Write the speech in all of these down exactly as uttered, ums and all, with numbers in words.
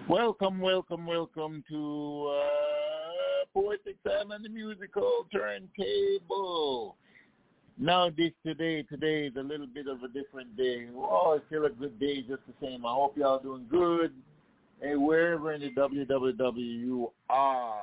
Welcome, welcome, welcome to uh, Poetic Time and the Musical Turntable. Now this today, today is a little bit of a different day. Oh, it's still a good day, just the same. I hope y'all doing good. And wherever in the W W W you are.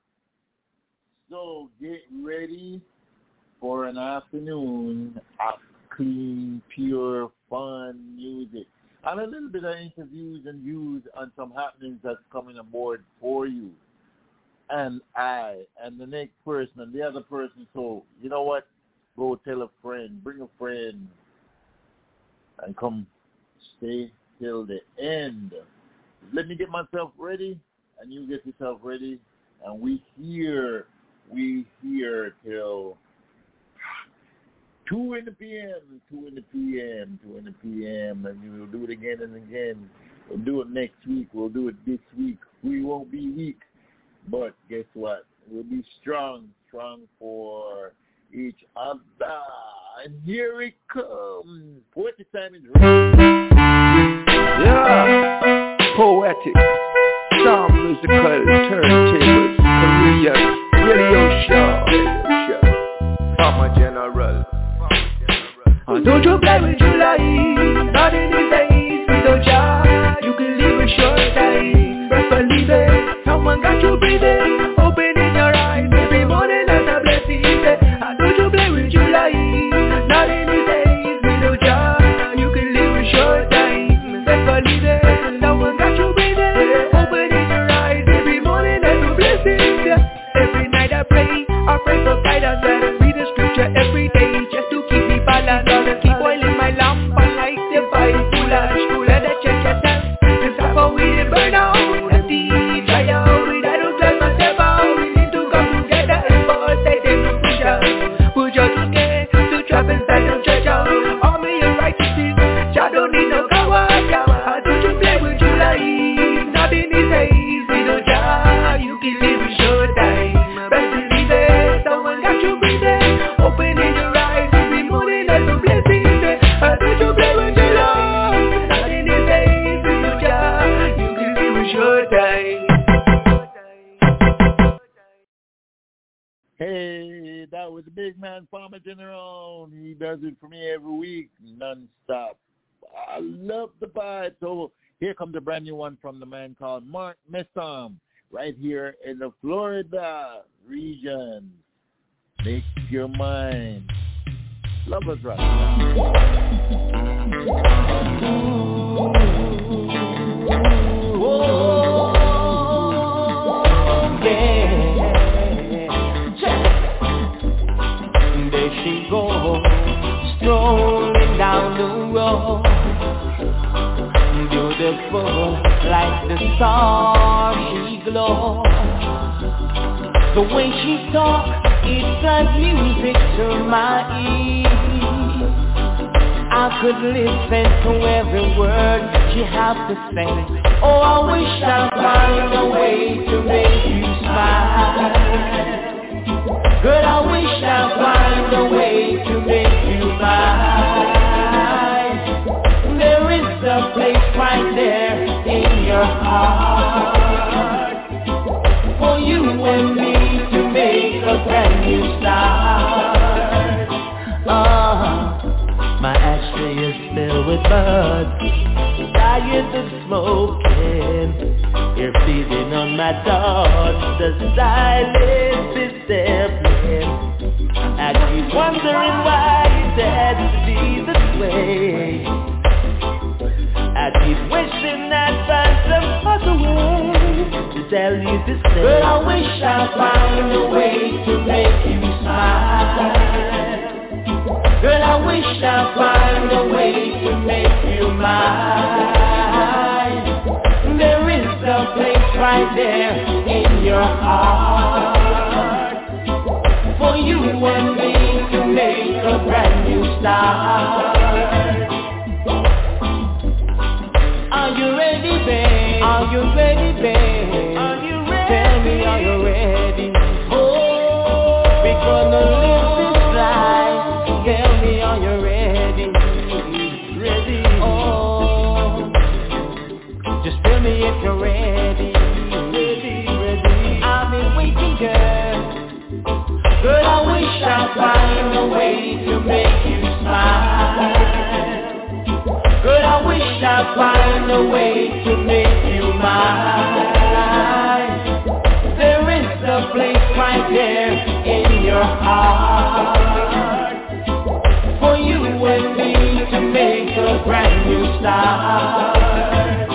So get ready for an afternoon of clean, pure, fun music. And a little bit of interviews and views on some happenings that's coming aboard for you. And I, and the next person, and the other person. So, you know what? Go tell a friend, bring a friend, and come stay till the end. Let me get myself ready, and you get yourself ready. And we here, we here till two in the P M, two in the P M, two in the P M, and we'll do it again and again. We'll do it next week. We'll do it this week. We won't be weak, but guess what? We'll be strong, strong for each other. And here it comes. Poetic Time is ready. Yeah, poetic, sound musical, turntables, Korean, radio show, radio show. I'm a general. Oh, don't you play with your life, not in these days, we don't try. You can live a short time, but believe it, someone got you breathing, opening your eyes every morning as a blessing. Oh, don't you play with your life, not in these days, we don't try. You can live a short time, but believe it, someone got you breathing, opening your eyes every morning as a blessing. Every night I pray, I pray for guidance and read the scripture every day just to keep me balanced. Keep oiling my lamp, I like the Bible, school and the church yourself. This time for we didn't burn out, empty, dry out. We don't cleanse myself out, we need to come together and fall, say they no push out. Push out to get, to trap inside the church out. All me and righteousness, I don't need no coward. I don't you play with your life, not in these days, we don't die. You can live a short time, best believe it, someone got you breathing, opening your eyes every morning as a blessing. I don't you play with your love, not in these days, we don't die. You can live a short time. Hey, that was the big man, Farmer General. He does it for me every week, non-stop. I love the vibe. So here comes a brand new one from the man called Mark Messam, right here in the Florida region. Make your mind. Lovers Rock. Oh, yeah. There she goes, strolling down the road, beautiful like the star she glows. The way she talks, it's like music to my ears. I could listen to every word she has to say. Oh, I wish I'd find a way to make you smile. Girl, I wish I'd find a way to make you mine. There is a place right there in your heart for you and me to make a brand new start. Uh, my ashtray is filled with buds, tired of smoking. You're feeding on my thoughts, the silence is deafening. I keep wondering why it had to be this way. I keep wishing I'd find some other way to tell you to stay. But I wish I'd find a way to make you smile. Girl, I wish I'd find a way to make you mine. There is a place right there in your heart for you and me to make a brand new start. Are you ready, babe? Are you ready, babe? Are you ready? Tell me, are you ready? Oh, we're gonna live this life. Tell me, are you ready? Ready? Oh, just tell me if you're ready. find a way to make you smile. Girl, I wish I find a way to make you mine. There is a place right there in your heart for you and me to make a brand new start.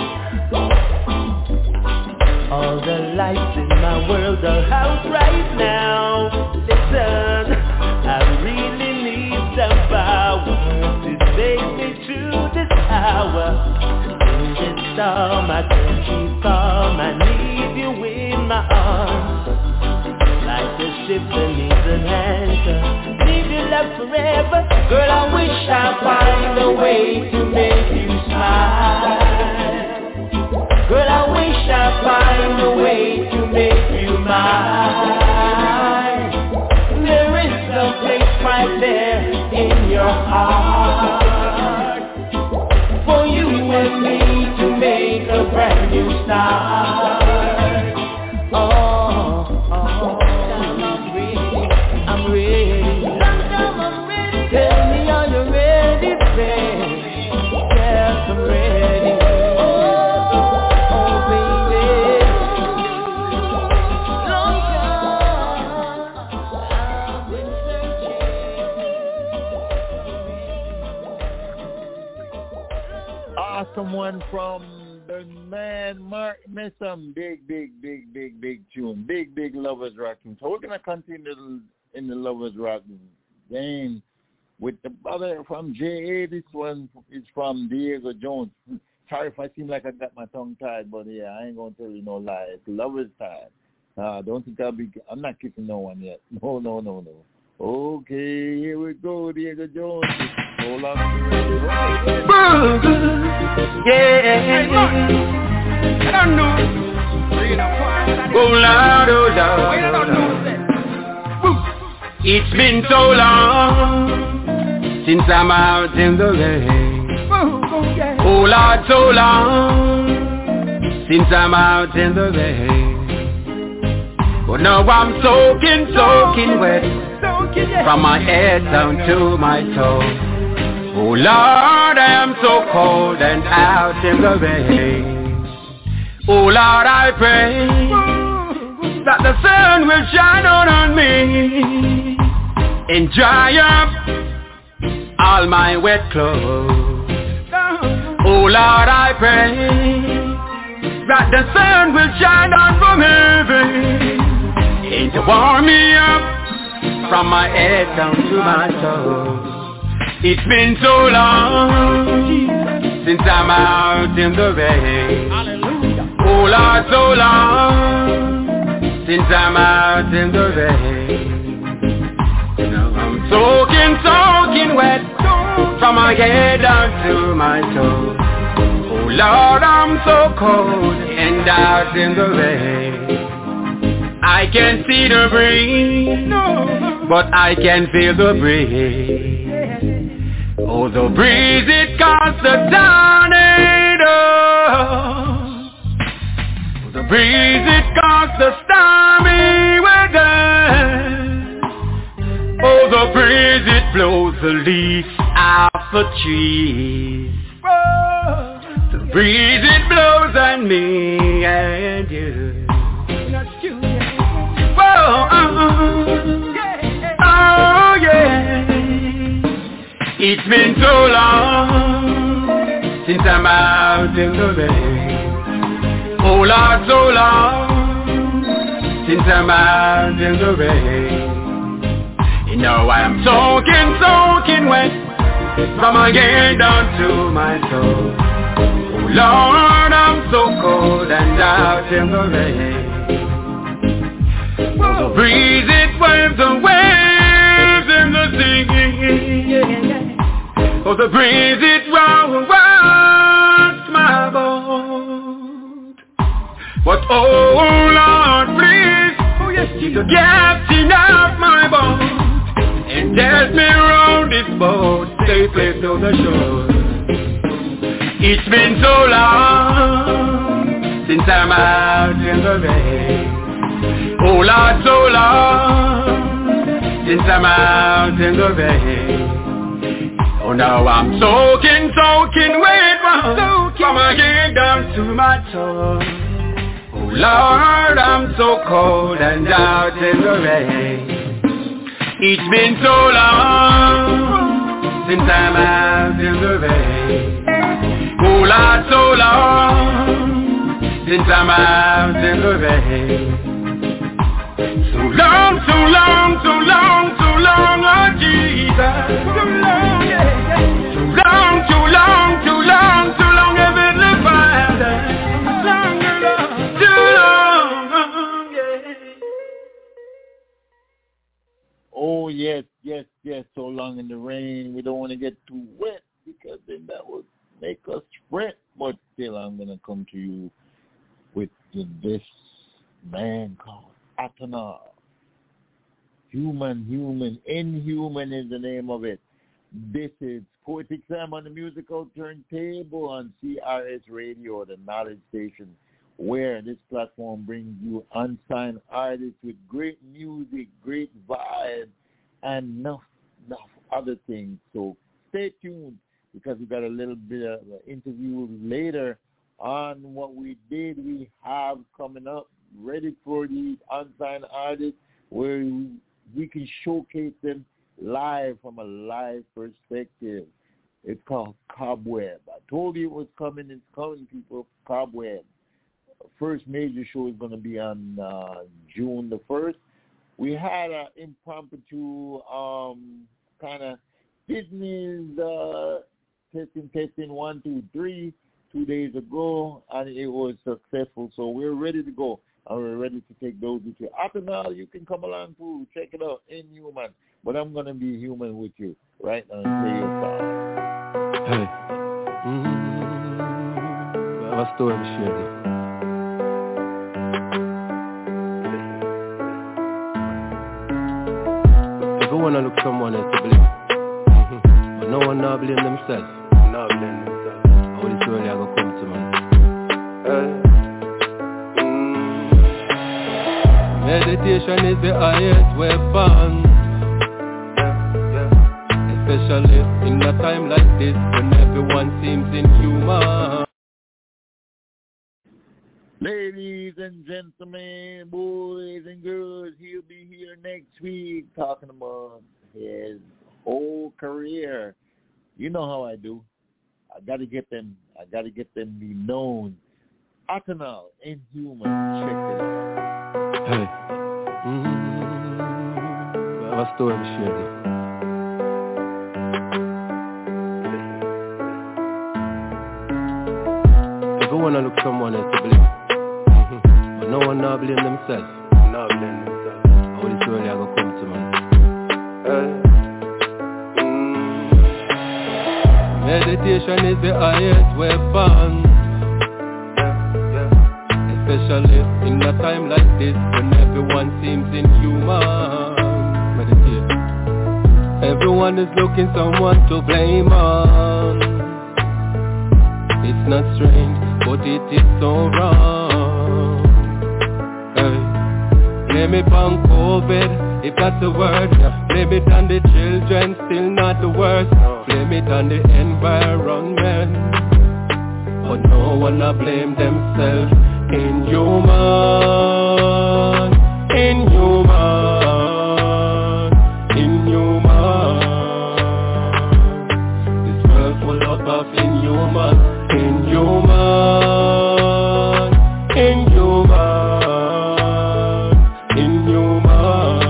All the lights in my world are out right now. Listen, I really need some power to take me through this hour. Through this storm I can't keep calm. I need you in my arms, like a ship that needs an anchor. Need your love forever. Girl, I wish I find a way to make you smile. Girl, I wish I find a way to make you mine. There is a place right there in your heart for you and me to make a brand new start. Oh, oh, I'm ready, I'm ready. I'm ready. Tell me, are you ready, baby? Yes, I'm ready. Someone from the man Mark Messam, big, big, big, big, big tune, big, big Lovers Rocking. So we're gonna continue in the Lovers Rocking game with the brother from J A. This one is from Diego Jones. Sorry if I seem like I got my tongue tied, but yeah, I ain't gonna tell you no lie. It's Lovers time. Uh, don't think I'll be. I'm not kissing no one yet. No, no, no, no. Okay, here we go, Diego Jones. Hold on. Yeah. I don't know. Oh Lord, oh Lord, oh Lord. It's been so long since I'm out in the rain. Oh Lord, so long since I'm out in the rain. But now I'm soaking, soaking wet, from my head down to my toes. Oh Lord, I am so cold and out in the rain. Oh Lord, I pray that the sun will shine down on me and dry up all my wet clothes. Oh Lord, I pray that the sun will shine down from heaven and to warm me up from my head down to my toes. It's been so long since I'm out in the rain. Oh Lord, so long since I'm out in the rain. Now I'm soaking, soaking wet, from my head down to my toes. Oh Lord, I'm so cold and out in the rain. I can't see the breeze, but I can feel the breeze. Oh, the breeze, it caused a tornado. The breeze, it caused the stormy weather. Oh, the breeze, it blows the leaves off the trees. The breeze, it blows on me and you. Whoa, oh yeah. It's been so long since I'm out in the rain. Oh Lord, so long since I'm out in the rain. You know I'm soaking, soaking wet, from my head down to my toes. Oh Lord, I'm so cold and out in the rain. Oh, the breeze, it waves the waves in the sea. Oh, the breeze, it rocks my boat. But oh Lord, please, oh yes, keep the captain of my boat and get me round this boat safely to the shore. It's been so long since I'm out in the rain. Oh Lord, so long since I'm out in the rain. Oh, now I'm soaking, soaking wet from my head down to my toes. Oh, Lord, I'm so cold and out in the rain. It's been so long since I'm out in the rain. Oh, Lord, so long since I'm out in the rain. So long, so long, so long, so long, oh Jesus. So long, yeah, yeah. So long, too long, too long, too long, Heavenly Father. Long, too long, yeah. Oh yes, yes, yes. So long in the rain. We don't want to get too wet because then that would make us fret. But still, I'm gonna come to you with this man called Atonal. Human, human, inhuman is the name of it. This is Poetic Sam on the musical turntable on C R S Radio, the knowledge station, where this platform brings you unsigned artists with great music, great vibe, and enough, enough other things. So stay tuned because we got a little bit of an interview later on what we did. We have coming up ready for these unsigned artists where we can showcase them live from a live perspective. It's called Cobweb. I told you it was coming. It's coming, people. Cobweb. First major show is going to be on uh, June the first. We had an impromptu um, kind of business uh, testing, testing, one, two, three, two days ago, and it was successful. So we're ready to go. And we're ready to take those with you. After now, you can come along too. Check it out. Inhuman. But I'm going to be human with you right now and play your song. Hey. Mm-hmm. I have a story to share this. Everyone look someone else to blame. Mm-hmm. But no one now blame themselves. Now blame themselves. How this really are going to come to man. Hey. Meditation is the highest weapon, yeah, yeah. Especially in a time like this when everyone seems inhuman. Ladies and gentlemen, boys and girls, he'll be here next week talking about his whole career. You know how I do. I gotta get them. I gotta get them be known. Atonal, Inhuman, check it out. Hey. Mm-hmm. I have a story to share this. Everyone look someone else to blame. Mm-hmm. But no one now blame themselves. Now blame themselves. How this really are going to come to man. Hey. Mm-hmm. Meditation is the highest weapon. Especially in a time like this when everyone seems inhuman. Meditate. Everyone is looking someone to blame on. It's not strange, but it is so wrong. Hey. Blame it on COVID, if that's the word. Blame it on the children, still not the worst. Blame it on the environment, but no one will blame themselves. Inhuman, inhuman, inhuman. This world full up of inhuman, inhuman, inhuman, inhuman.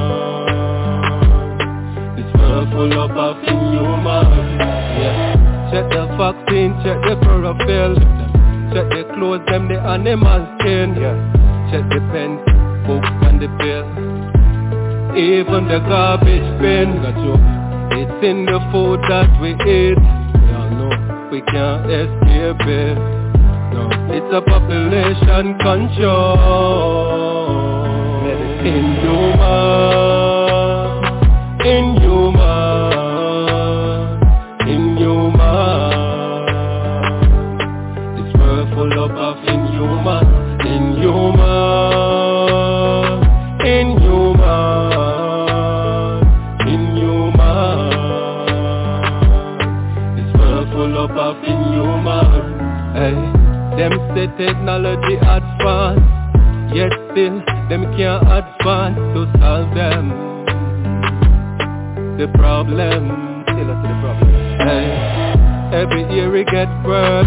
This world full up of inhuman. Yeah. Check the vaccine, check the chlorophyll. Check the clothes, them the animal skin, yeah. Check the pen, book and the bill. Even the garbage bin, got you. It's in the food that we eat. We all know we can't escape it. No, it's a population control. Inhuman, inhuman, inhuman. Full up of inhuman, inhuman, inhuman, Them say technology advance, yet still them can't advance to solve them the problem. Still that's the problem. Hey, every year we get worse.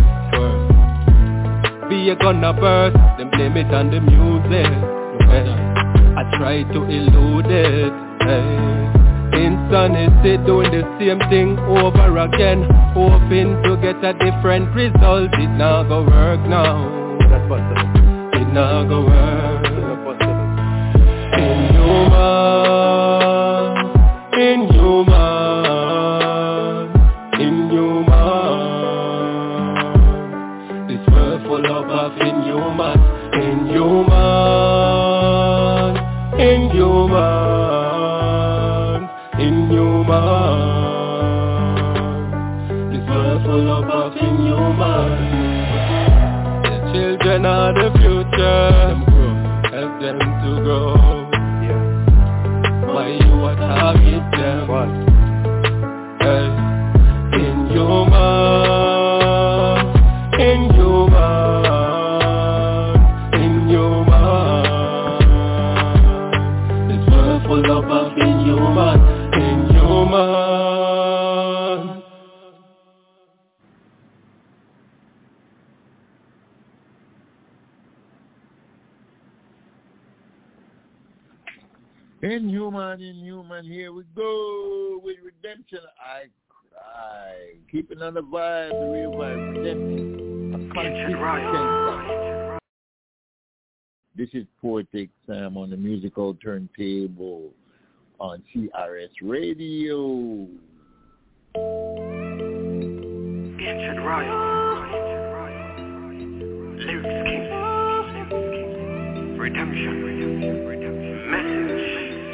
Be a gonna burst, them blame it on the music. Hey, I try to elude it. Hey, insanity doing the same thing over again, hoping to get a different result. It not go work now. That's possible. It not go work. Inhuman, inhuman, inhuman. This world full of of inhuman, inhuman, inhuman, inhuman. This world full of of inhuman. The children are the future. Help them to grow. Why you are target them? What? Hey, inhuman, inhuman, inhuman. This world full of inhuman, inhuman. Inhuman, inhuman, here we go with Redemption. I cry. Keeping on the vibe, the real vibe, Redemption. A consistent. This is Poetic Sam on the musical turntable on C R S Radio. Ancient Royal. Lyrics King. Redemption. Message.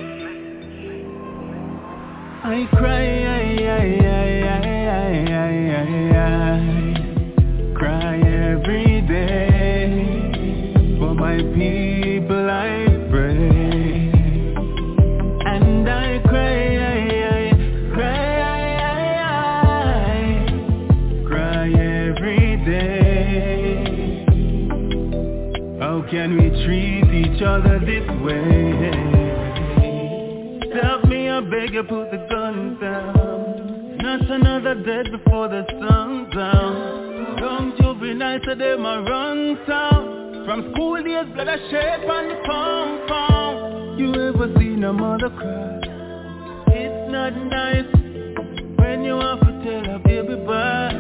I cry, I, I, I, I, I, I, I cry every day. For my people I pray. And I cry, I, I, cry, I, I, I cry every day. How can we treat each other this way? Help me, I beg you, put the gun down. Not another dead before the sun's down. Young juveniles, so them a run town. From school days, blood a shape on the compound. You ever seen a mother cry? It's not nice when you have to tell a baby bye.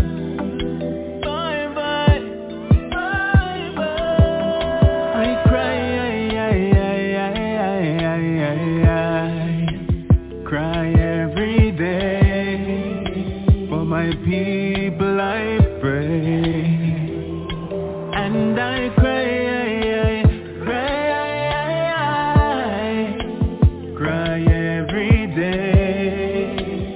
Bye bye, bye bye. I cry, I, I, I, I, I, I cry every day. For my people I pray. And I cry, I, I, cry, I, I, cry every day.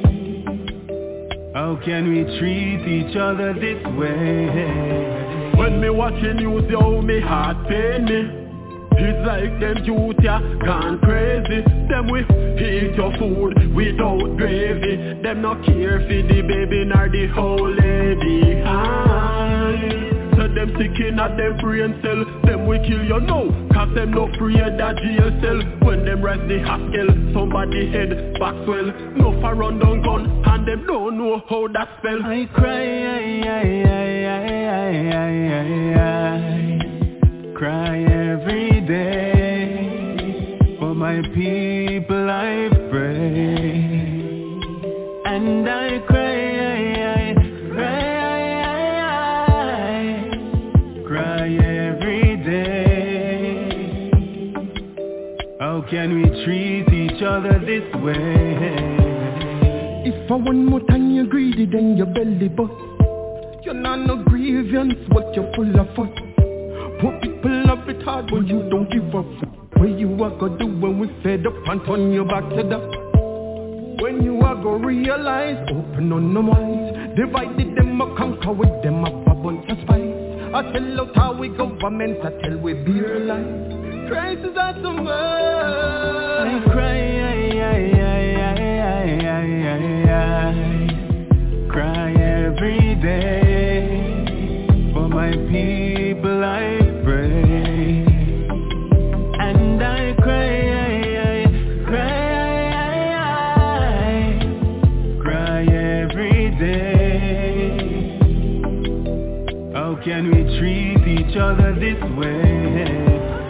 How can we treat each other this way? When me watching you, yo, me heart pain me. It's like them youth ya gone crazy. Them we eat your food without gravy. Them not care for the baby nor the whole lady. Aye. So them sticking at them brain cell. Them we kill you now, cause them no free that jail cell. When them rise the haskell, somebody head back swell. No for run down gun, and them don't know how that spell. I cry, I, I, I, I, I, I, I cry every day. For my people I pray. And I cry, I, I cry, I, I, I cry every day. How can we treat each other this way? If for one more time you're greedy, then your belly bust. You're not no grievance, what you're full of fuss. Poor people love it hard, but you don't give a fuck. What you are gonna do when we fed up and turn your back to the? When you are gonna realize, open on them eyes. Divided them a conquer with them up a bunch of spies. I tell out how we government, I tell we beer lies. Christ is at the mercy. I cry, I, I, I, I, I, I, I cry every day. For my people I pray, and I cry, I cry, I cry every day. How can we treat each other this way?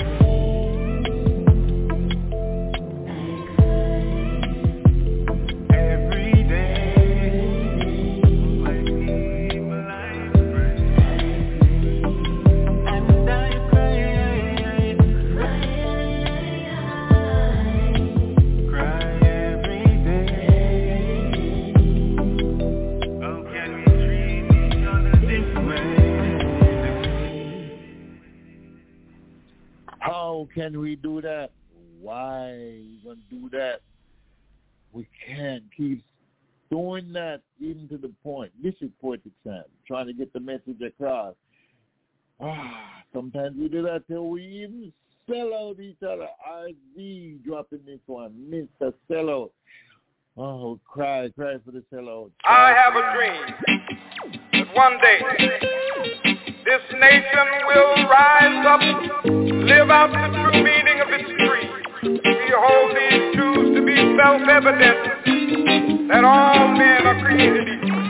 How can we do that? Why we gonna do that? We can't keep doing that even to the point. This is Poetic Sam, trying to get the message across. Ah, sometimes we do that till we even sell out each other. R Z dropping this one, Mister Sellout. Oh, cry, cry for the sellout. I have a dream that one day this nation will rise up, live out the true meaning of its creed. We hold these truths to be self-evident, that all men are created equal.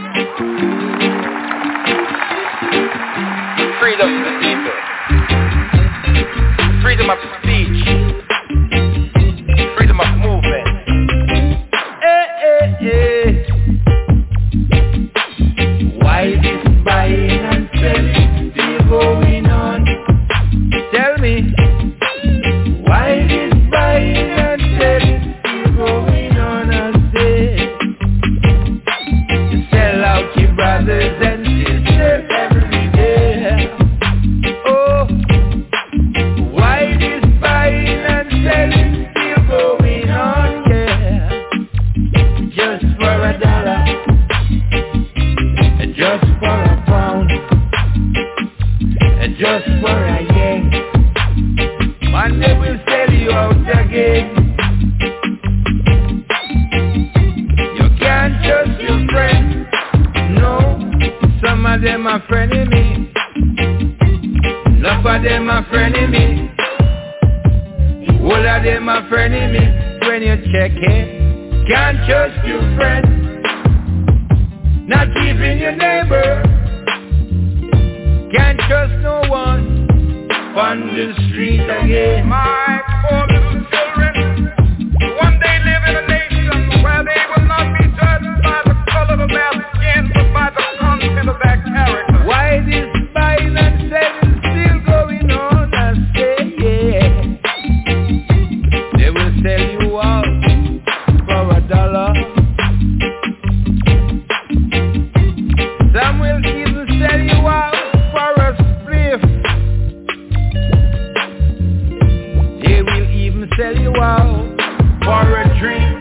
Freedom of the people, freedom of speech, freedom of movement. Hey, hey, hey. Why this buying and selling still going on? Tell me, why this buying and selling still going on? I say, you sell out your brothers and sisters every day. Oh, why this buying and selling still going on? Yeah, just for a dollar, just for a pound, just for a yen, and they will sell you out again. You can't trust your friends, no. Some of them are friendly me, enough of them are friendly me, all of them are friendly me. When you check it, can't trust your friends, not even your neighbor. Can't trust no one on the street again. My poor little children will one day live in a nation where they will not be judged by the color of their skin, but by the content of their character. Why this buying and selling still going on? I say, yeah, they will sell you out for a dollar. Some will even sell you out for a spliff. They will even sell you out for a drink.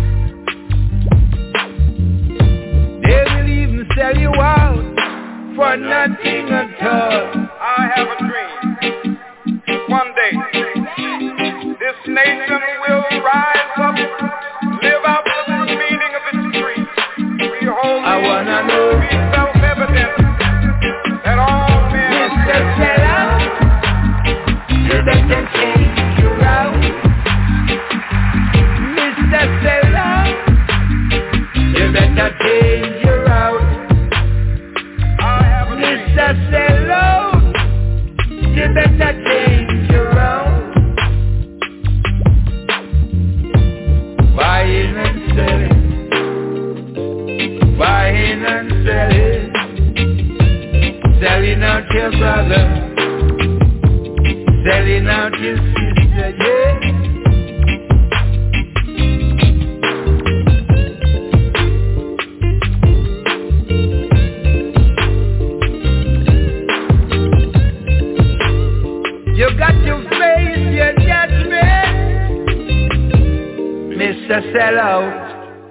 They will even sell you out for nothing at all. I have a dream that one day this nation will rise up, live out the true meaning of its creed. We hold I wanna know, to be self-evident that all men are Mister created Sellout, you better change your route. Mister Sellout, you better change your route. I have a dream. Mister Sellout, you better change your route. Buying and selling, buying and selling, selling out your brother, selling out your sister, yeah. You got to face your judgment, Mister Sellout.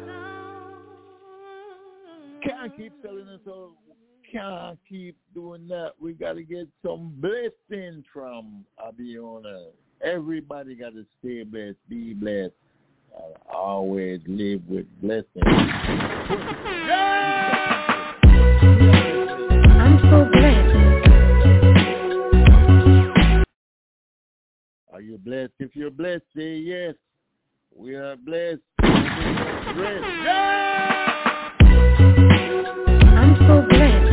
Can't keep selling us out. Can't keep doing that. We got to get some blessing from Abiona. Everybody got to stay blessed, be blessed, and always live with blessing. I'm so blessed. Are you blessed? If you're blessed, say yes. We are blessed. Blessed. Yeah! I'm so blessed.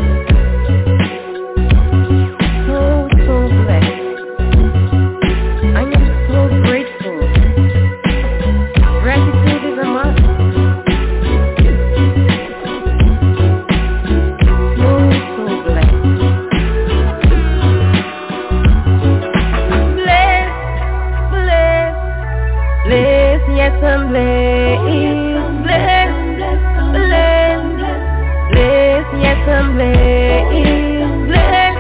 So, so blessed. I am so grateful. Gratitude is a must. So, so blessed. Blessed, blessed, blessed, yes I'm blessed. Blessed, blessed, blessed, yes I'm blessed. Blessed,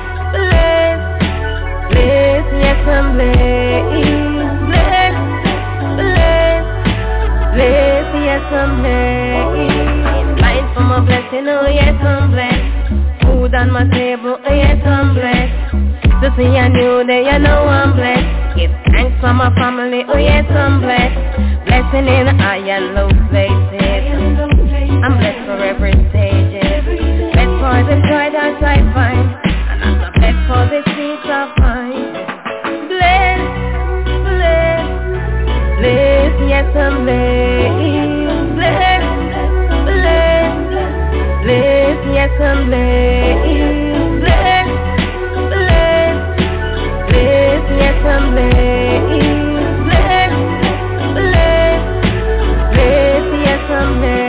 blessed, blessed, yes I'm blessed. Blessed, blessed, blessed, yes I'm blessed. Blind from a blessing, oh yes I'm blessed. Food on my table, oh yes I'm blessed. To see a new day, you know I'm blessed. Give thanks for my family, oh yes I'm blessed. Blessing in high and low places. I'm blessed for every stage. Blessed for the joy that I find, and I'm blessed for the peace I find. Blessed, blessed, blessed, yes I'm blessed. Blessed, blessed, blessed, yes I'm blessed. Blessed, blessed, blessed, yes I'm blessed. Blessed, blessed, blessed, yes I'm blessed.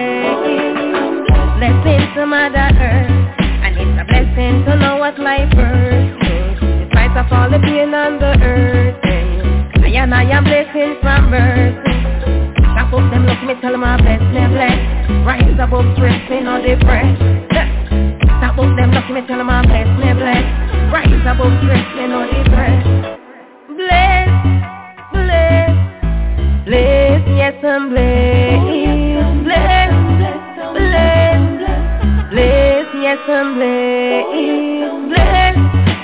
Blessing to Mother Earth, and it's a blessing to know what life is. In spite of all the pain on the earth, I and I am blessing from birth. Stop up them, look me, tell them I'm blessed, me blessed. Rise above stressing or depressed. Stop up them, look me, tell them I'm blessed, me blessed. Rise above stressing or depressed. Blessed, blessed, blessed, yes I'm blessed. Blessed, blessed, blessed, yes I'm blessed. Blessed,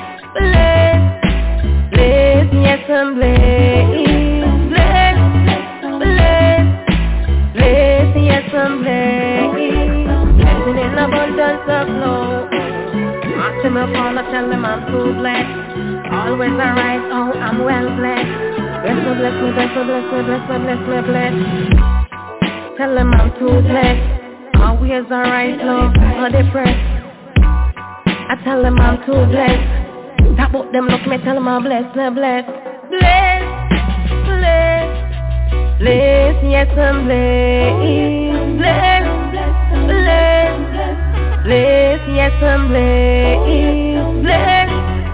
blessed, blessed, yes I'm blessed. Blessed, blessed, blessed, yes I'm blessed. Blessing in abundance of flow. Ask them up all, I tell them I'm so blessed. Always alright, oh I'm well blessed. Bless me, bless me, bless me, bless me, bless me, bless me, bless. Tell them I'm too blessed. Always alright, love, or depressed. I tell them I'm too blessed. Tap up them, look me, tell them I'm blessed, me blessed. Blessed, blessed, blessed, yes I'm blessed. Blessed, blessed, blessed, yes I'm blessed. Blessed,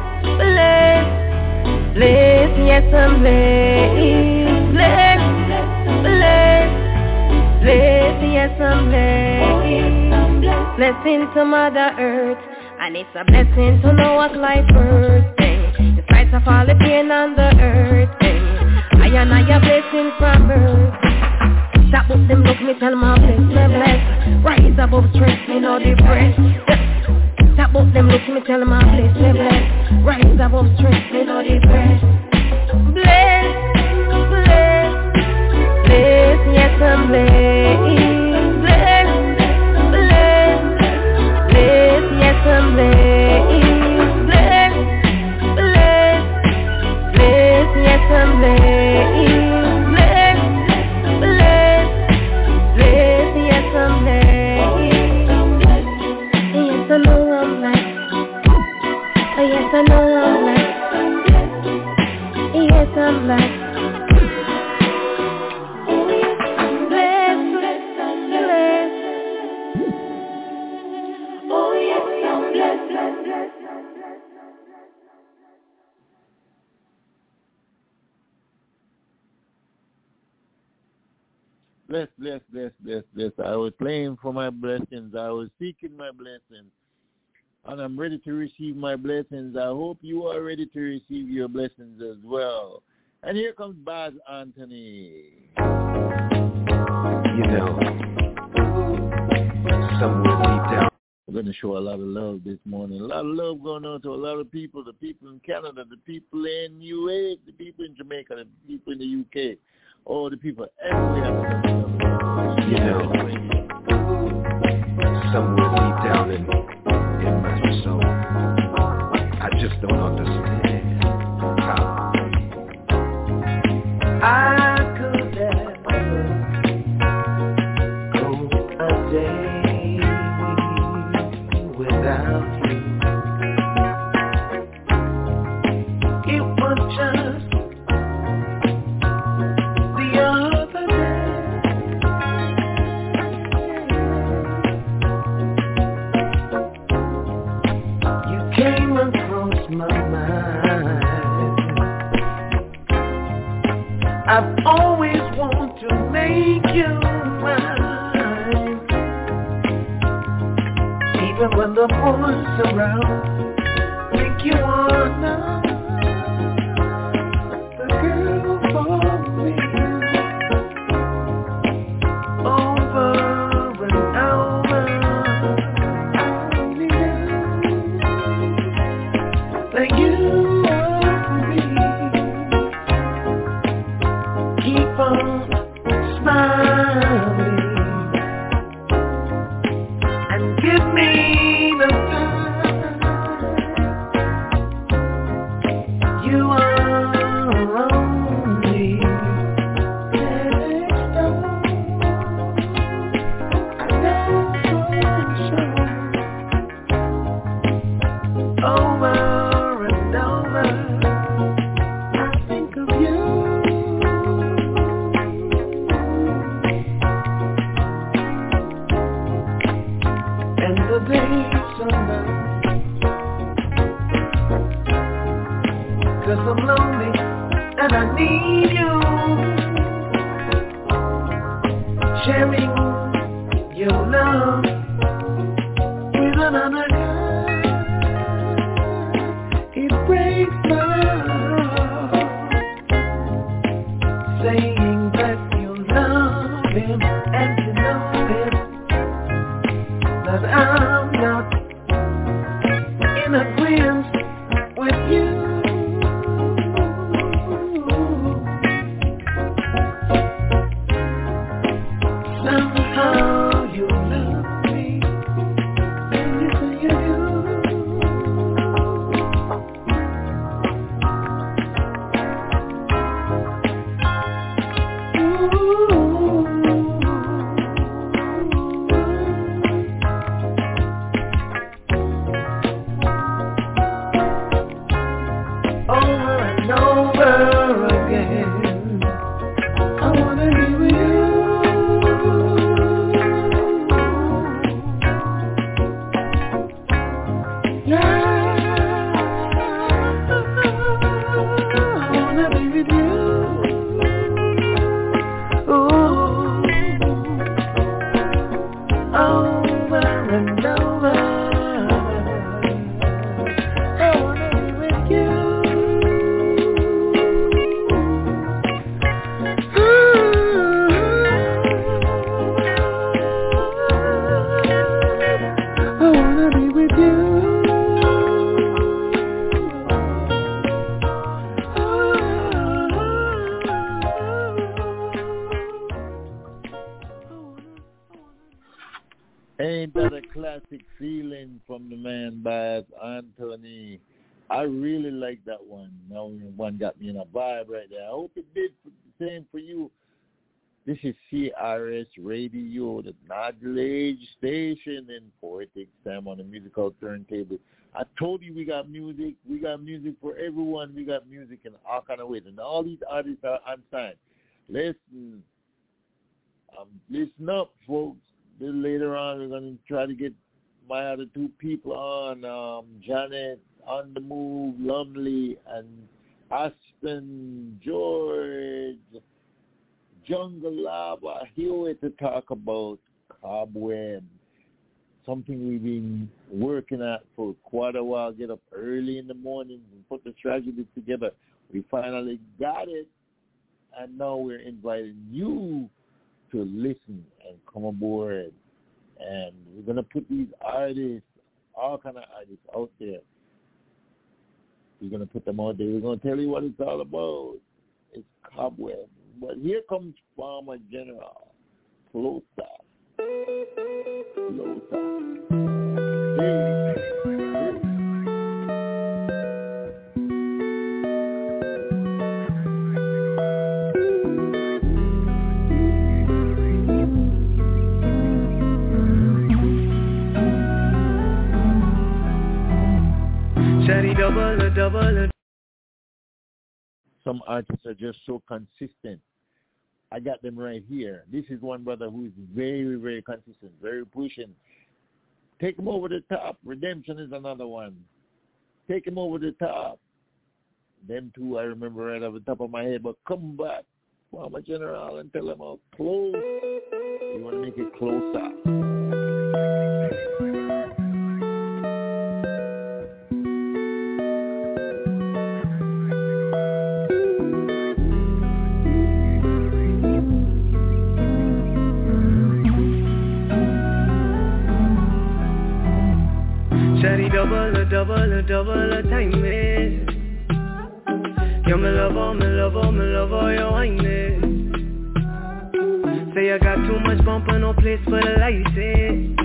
blessed, blessed, yes I'm blessed. Blessed, blessed, blessed, yes I'm blessed. Blessing to Mother Earth, and it's a blessing to know what life worth. In spite of all the pain on the earth, I and I a blessing from birth. Stop up them, look me, tell them I'm blessed, me blessed. Rise above stress, me no depressed. Stop up them, look me, tell them I'm blessed, me blessed. Rise above stress, me no depressed. Blessed, blessed, blessed, yes I'm blessed. Blessed, blessed, blessed, yes I'm blessed. Blessed, blessed, blessed, yes I'm blessed. Blessed, blessed, blessed, yes I'm blessed. Yes I know I'm blessed. Oh yes I know I'm blessed. Yes I'm blessed. Bless, bless, bless, bless, bless. I was praying for my blessings. I was seeking my blessings. And I'm ready to receive my blessings. I hope you are ready to receive your blessings as well. And here comes Baz Anthony. You know, somewhere deep down. We're going to show a lot of love this morning. A lot of love going on to a lot of people. The people in Canada, the people in U A, the people in Jamaica, the people in the U K. Oh, the people everywhere. You know, somewhere deep down in, in my soul, I just don't understand how I could never go a day without you. It was just the other day you came across my mind. I've always wanted to make you mine, even when the boys around think you are not the girl for me. Over and over, I only know that you love me. Keep on smiling and give me the time. You are only next door. I know for sure. Over and over, I think of you. And the days are long, 'cause I'm lonely and I need you. Sharing your love with another guy, it breaks my heart. Saying that you love him and you know him, that I'm not in agreement with you. Somehow you love me, and you say you do. Over and over again, I wanna be with you. Yeah, I wanna be with you. Ooh, over and over, I wanna be with you. I wanna be with you. Ain't that a classic feeling from the man Baz Anthony? I really like that one. Now one got me in a vibe right there. I hope it did the same for you. This is C R S Radio, the Knowledge Station in Poetic Sam on the musical turntable. I told you we got music. We got music for everyone. We got music in all kind of ways. And all these artists are unsigned. Listen. Um, listen up, folks. A little later on, we're going to try to get my other two people on, um, Janet on the Move, Lumley, and Aspen George, Jungle Lava Hewitt to talk about Cobweb, something we've been working at for quite a while. Get up early in the morning and put the strategy together. We finally got it, and now we're inviting you to listen and come aboard. And we're going to put these artists, all kind of artists out there. We're going to put them out there. We're going to tell you what it's all about. It's Cobweb. But here comes Farmer General. Closer. Closer. Hey. Hey. double. Some artists are just so consistent. I got them right here. This is one brother who is very, very consistent, very pushing. Take him over the top. Redemption is another one. Take him over the top. Them two I remember right off the top of my head, but come back, Farmer General, and tell them how close. You want to make it closer. Shawty double, a double, a double, a time it. Yo, me love all, me love all, me love all your wine it. Say I got too much bump and no place for the lights it.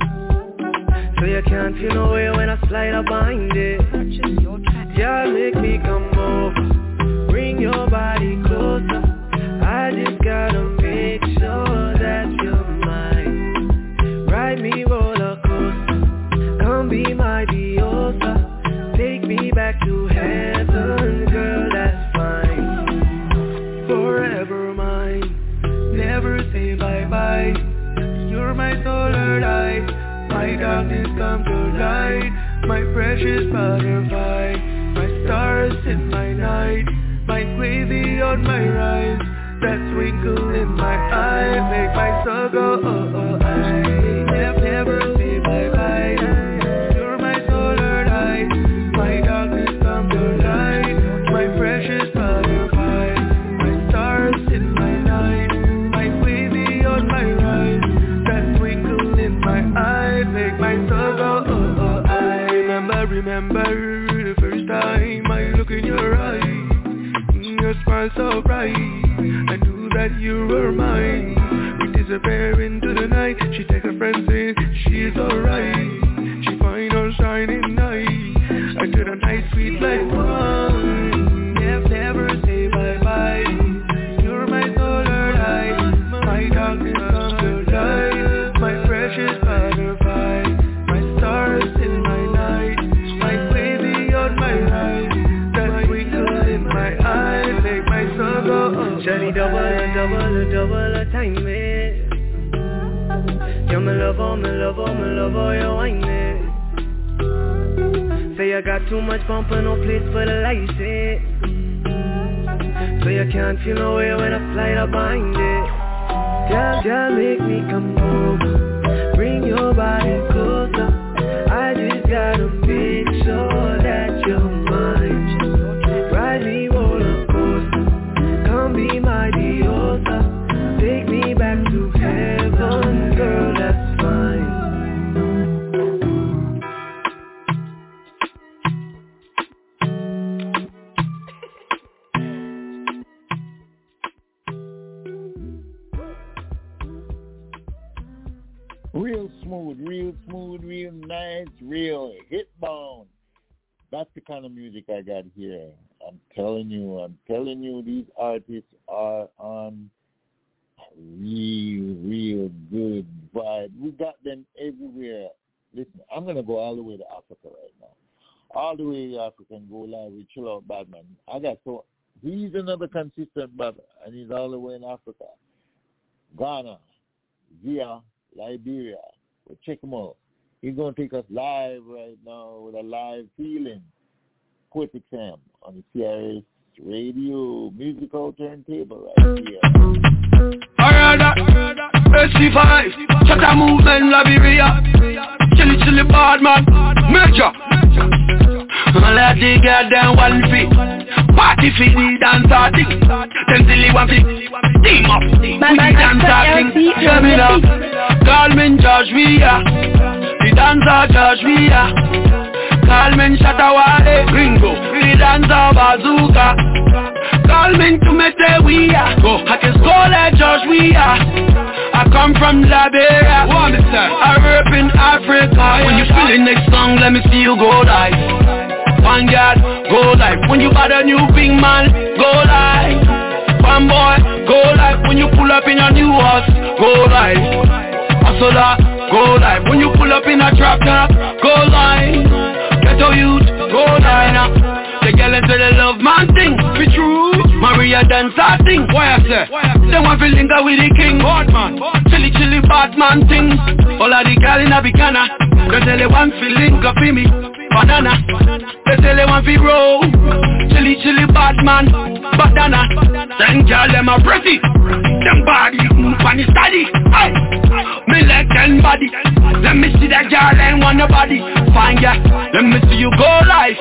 So you can't feel no way when I slide up behind it. Yeah, make me come over, bring your body closer. I just gotta make sure that you're mine. Ride me roller coaster, come be my diosa. Take me back to heaven, girl, that's fine. Forever mine, never say bye-bye. You're my solar light, my darkness come to light. My precious butterfly, my stars in my night. My gravy on my rise, that twinkle in my eye make my soul go oh oh. I never, never say bye-bye. You're my solar light, my darkness come to light. My precious butterfly, my stars in my night. My gravy on my rise, that twinkle in my eye make my soul go oh oh. I remember, remember the first time I look in your eyes. Your smile so bright, I knew that you were mine. We disappear into the night. She take her friends in, she's alright. She find her shining night. I do the night sweet like wine. Never, never say bye-bye. You're my solar light, my darkness come to light. My precious butterfly, my stars in my night. My baby on my right, that twinkle in my eye. Shawty double, double, double a time it. Yo, me love all, me love all, me love all your wine it. Say I got too much bump and no place for the lights it. So you can't feel no way when I slide up behind it. Girl, girl, make me come over, bring your body closer. I just gotta make sure that you're mine. Ride me roller coaster, come be my diosa. Take me back to heaven, girl, that's fine. Real smooth, real smooth, real nice, real hit bone. That's the kind of music I got here. I'm telling you, I'm telling you, these artists are on real, real good vibe. We got them everywhere. Listen, I'm going to go all the way to Africa right now. All the way to Africa and go live with Chill Out Badman. I got so, he's another consistent brother, and he's all the way in Africa. Ghana, Zia, Liberia. We'll check him out. He's going to take us live right now with a live feeling. Poetic Sam on the C R S Radio Musical Turntable right here. Alright, fifty-five, Chata Movement, Liberia. Chilly, chilly, bad man, Major. All of the goddamn one feet. Party feet, we dance our thing. Then silly one feet. Team up, we dance our thing. Tell me now. Call me Josh, we are. We dance our Josh, we are. Call me Shatawale, Gringo. We dance our bazooka. Call me Tumete, we are. Go, I can go like Josh, we are. I come from Liberia. I rap in Africa. When you feel the next song, let me see you go live. One God, go live. When you buy a new big man, go live. One boy, go live. When you pull up in your new house, go live. Hustler, go live. When you pull up in a tractor, go live. Ghetto youth, go live. The girl into the love man thing. Be true. Maria dance that thing. Why I say? They want to linger with the king. Bad man. Chilly chilly bad man thing. All of the girl in a bikana. They tell they want to link up with me. Banana. They tell they want to roll. Chilly chilly bad man. Banana. Then girl them a pretty. Them body on the study. Aye. Me like ten body. Let me see that girl and want the body. Fine girl. Let me see you go live.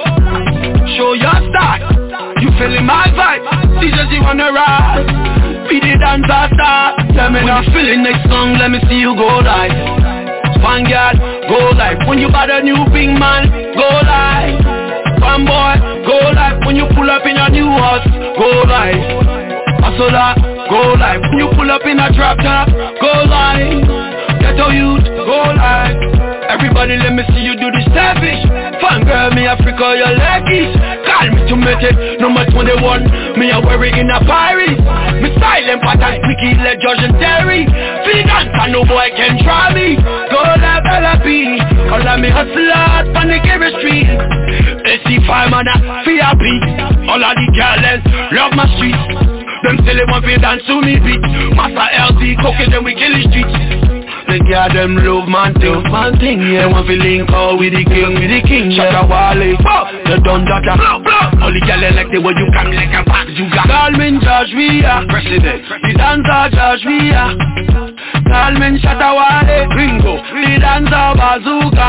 Show your style. You feeling my vibe. D J you wanna ride. Be the dancer star. Tell me now feeling next song. Let me see you go live. Fine girl, go live. When you buy a new big man, go live. Fun boy, go live. When you pull up in your new house, go live. Hustler, go live. When you pull up in a drop top, go live. Ghetto youth, go live. Everybody let me see you do this selfish. Fun girl, me Africa, your leggies. Call me to make it, number twenty-one. Me a wear it in a pirate. Me silent pattern, quicky like George and Terry. Feel dance, no boy can try me. Go live L A P. All of me hustle hard, on the Gary Street. A C five man a V I P. All of the girls love my street. Them still they want to dance to me beat. Master L D, cocaine, then we kill the streets. The girl them love man thing, man thing, yeah. They want to link out with the king, with the king, yeah. Shaka Wale, the Don Dada, all the girl like the way you come like a box you got. Call me George Villa, president, the dancer George Villa. Call me Shaka Wale, Ringo, the dancer Bazooka.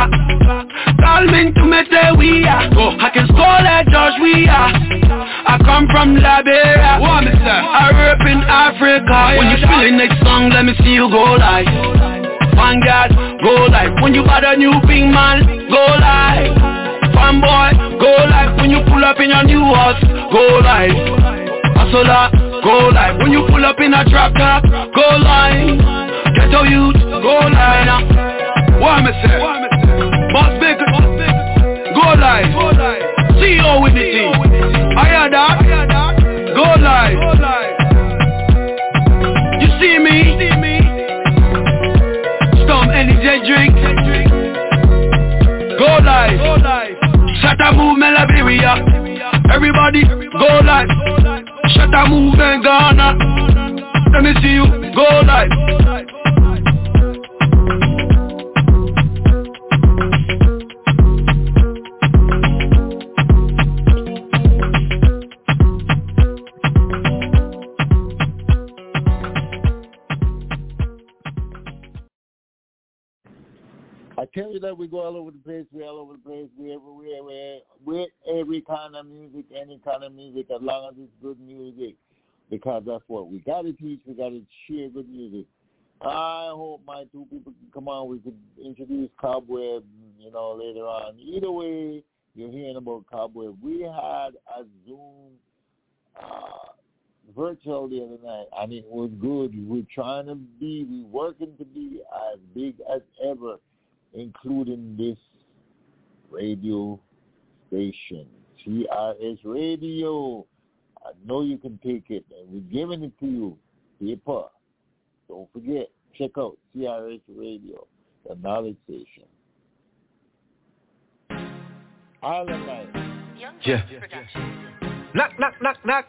Call me to Metawea, go, I can score like George Villa. I come from Liberia, what me say? I rap in Africa. When you feeling next song, let me see you go live. Fun girl, go live. When you buy a new big man, go live. Fun boy, go live. When you pull up in your new house, go live. Hustler, go live. When you pull up in a drop top, go live. Ghetto youth, go live. What me say? Boss big, go live. C E O with the team. I hear that. Go live. You see me? Storm energy drink. Go live. Shut a movement Liberia. Everybody go live. Shut a movement Ghana. Let me see you go live. I tell you that we go all over the place, we're all over the place, we're everywhere, we're, we're every kind of music, any kind of music, as long as it's good music, because that's what we got to teach, we got to share good music. I hope my two people can come on, we could introduce Cobweb, you know, later on. Either way, you're hearing about Cobweb. We had a Zoom uh, virtual the other night, and it was good. We're trying to be, we're working to be as big as ever, including this radio station, T R S Radio. I know you can take it, and we're giving it to you. Paper. Don't forget, check out T R S Radio, the knowledge station. Island Life. Yeah. Knock, knock, knock, knock.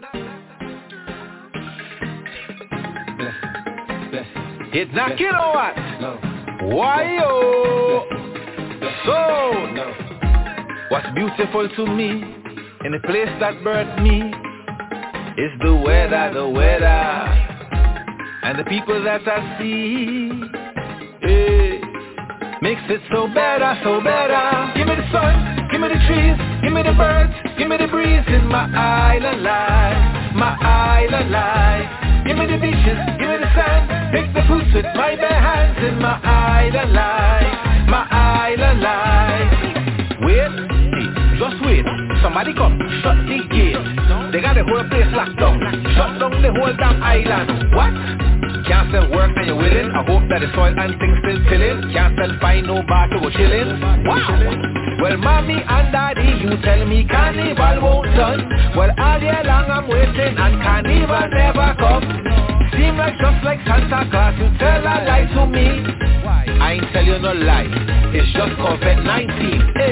It's not you know what? No. Why oh? So, no. What's beautiful to me in the place that birthed me is the weather, the weather, and the people that I see. Hey, makes it so better, so better. Give me the sun, give me the trees, give me the birds, give me the breeze in my island life, my island life. Give me the beaches, give me the sand, pick the fruits with my bare hands in my island life, my island life. Wait, hey, just wait, somebody come, shut the gate. They got the whole place locked down, shut down the whole damn island. What? Can't sell work and you're willing. I hope that the soil and things still chilling. Can't sell fine, no bar to go chilling. Wow. Well, mommy and daddy, you tell me carnival won't done. Well, all year long I'm waiting and carnival never come. Seem like just like Santa Claus, you tell a lie to me. I ain't tell you no lie, it's just COVID nineteen. Hey.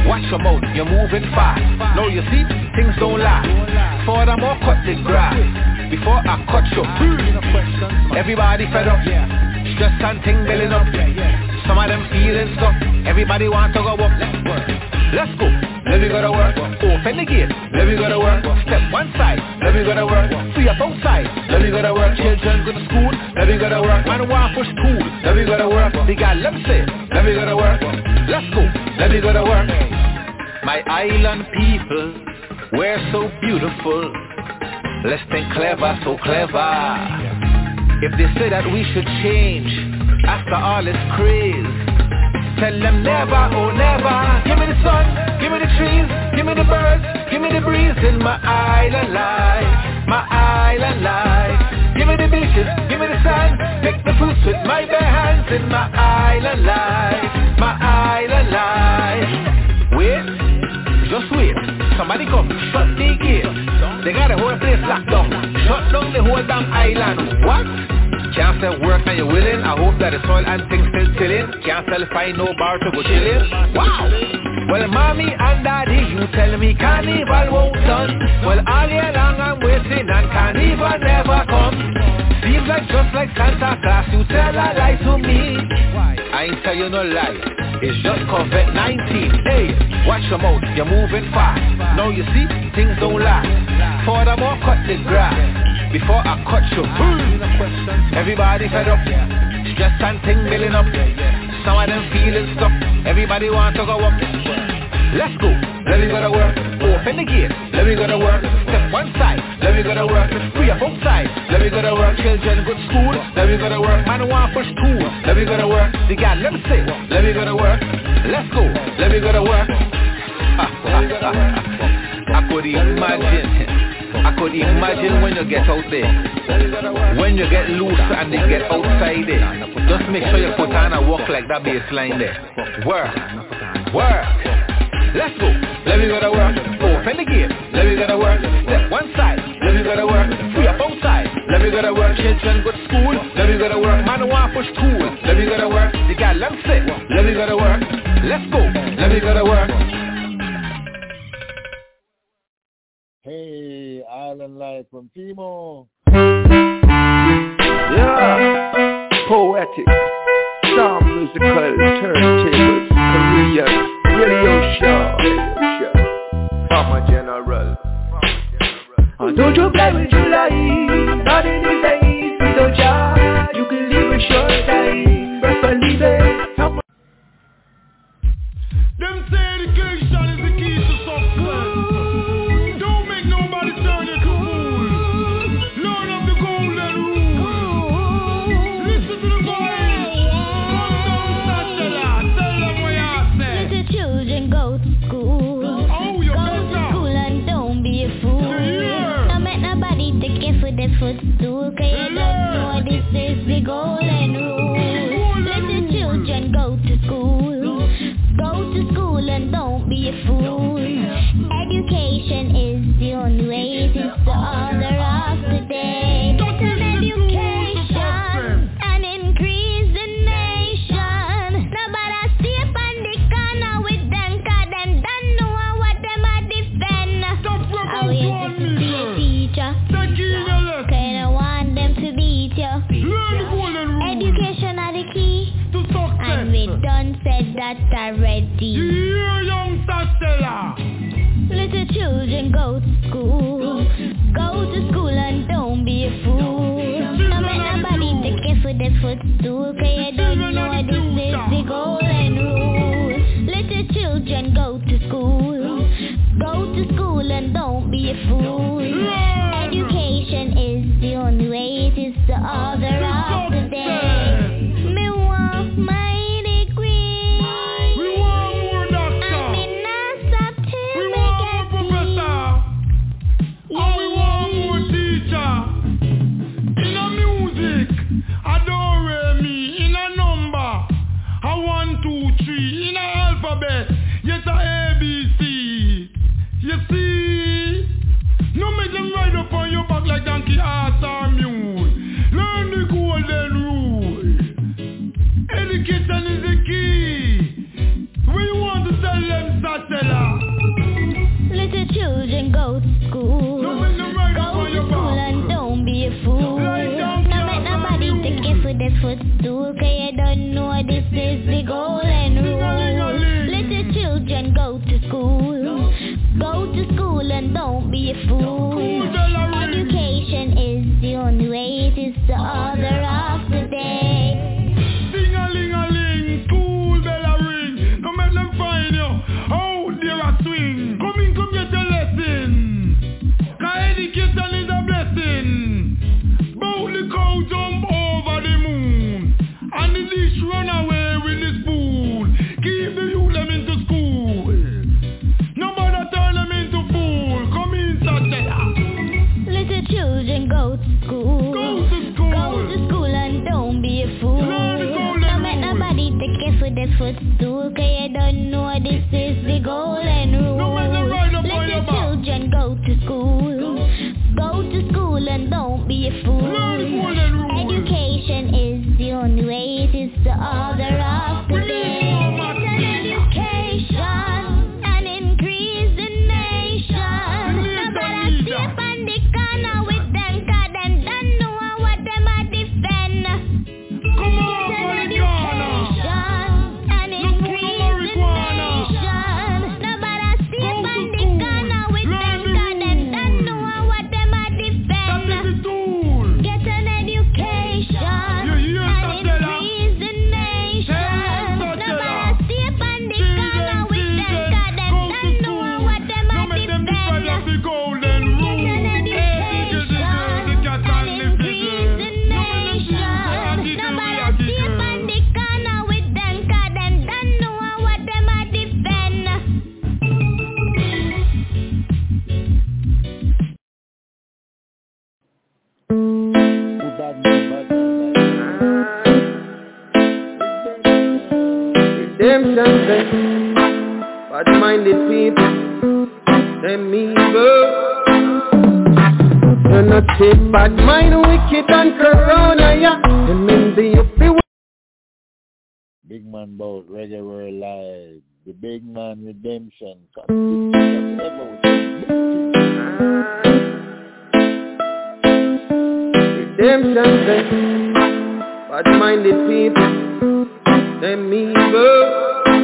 watch your mouth, you're moving fast. Now you see, things don't last. Furthermore, cut the grass before I cut you. Everybody fed up, stress and thing building up. Some of them feeling stuff, everybody want to go up. Let's go, let me go to work. Open the gate, let me go to work. Step one side, let me go to work. Free up outside, let me go to work. Children go to school, let me go to work. Man want for school, let me go to work. They got let me say, let me go to work. Let's go, let me go to work. My island people, we're so beautiful. Let's think clever, so clever. If they say that we should change after all this craze, tell them never, oh never. Give me the sun, give me the trees, give me the birds, give me the breeze in my island life, my island life. Give me the beaches, give me the sand, pick the fruits with my bare hands in my island life, my island life. Wait, just wait, somebody come, shut the gate. They got the whole place locked down, shut down the whole damn island. What? Can't sell work and you're willing. I hope that the soil and things still chilling. Can't sell find no bar to go chilling. Wow. Well, mommy and daddy, you tell me carnival won't done. Well, all year long I'm waiting and carnival never come. Seems like just like Santa Claus, you tell a lie to me. I ain't tell you no lie, it's just COVID nineteen. Hey, watch your mouth, you're moving fast. Now you see, things don't last. Furthermore, cut the grass before I cut you. Everybody fed up, stress and thing building up. Some of them feeling stuff, everybody want to go up. Let's go, let me go to work. Open the gate, let me go to work. Step one side, let me go to work. Free up outside, let me go to work. Children go to school, let me go to work. Man want for school, let me go to work. The guy, let me say, let me go to work. Let's go, let me go to work. I could imagine, I could imagine when you get out there, when you get loose and they get outside there. Just make sure you put on and walk like that baseline there. Work, work. Let's go, let me go to work. Open the gate, let me go to work. Step one side, let me go to work. Free up outside, let me go to work. Children go to school, let me go to work. Man want for school, let me go to work. The guy, let me sit, let me go to work. Let's go, let me go to work. Hey, Island Life from Timo. Yeah, poetic, sound musical, turntables, Korean. Radio show, radio show. Farmer General. And don't you play with July. Nothing is that easy, don't ya? You can live a short time, but believe it. Them say education is the key to success. Don't make nobody turn you to fool. Learn of the golden rule. Listen to the voice. Come down, Satchela. Tell them what you say. Little children go to school. Oh, you go better. to school and don't be a fool. Yeah. Don't make nobody take you for the footstool. Cause you don't know this is the golden rule. Little children go to school. Go to school and don't be a fool. Education is the only way to the order of the day. Get an education and increase the nation. Nobody stay up on the corner with them, cause them don't know what them a defend. I want to be a teacher, cause I want them to beat you. Education are the key, and we done said that already. Yeah, young Satchela. Little children go to school. Go to school and don't be a fool. Don't make nobody take you for the footstool, cause you don't know this is the golden rule. Little children go to school. Go to school and don't be a fool. Education is the only way, it is the order of the day. Me want my degree. We want more doctor. I mean not stop till We me want get more professor. And we want more teacher. In a music, I don't re me. In a number, a one, two, three. In a alphabet, yes a A B C. You see, no fool. Education is the only way, it is the order of the day. Ding-a-ling-a-ling, school bell a ring. No make them find you, out there a swing. Come in, come get your lesson. Cause education is a blessing. Bout the cow jump over the moon, and the dish run away with the spoon. Keep the youth them into school. Nobody turn them into fool. Come in, Satya. Little children go to school. Go to school. Go to school and don't be a fool. Don't make nobody take it for the footstool, cause you don't know this is the golden rule. Don't make them ride up on your Little back. children go to school. Go to school and don't be a fool. Learn the golden rule. Education is the only way, it is the order of the day. Get an education and increase the nation. Nobody step on the corner with them, cause them don't know what them a defend. Come on, Get an Polycana. education and increase the nation. Nobody step on the corner with them, cause them don't know what them a That defend. is the tool. Get an education You hear, and Satella? increase the nation. Tell them, Satella. Nobody step on the corner with them, cause them Go to don't know school. what them a Don't make them defend defend. of the golden rule. Get an education and increase the nation. Nobody step on the corner with them, cause them don't know what them a defend. Redemption day, bad-minded people, them evil. You're not take bad mind, wicked and corona, yeah. Them in the uppy. Big man bout Reggae World Live. The big man redemption. Come Redemption day, bad-minded people, them evil.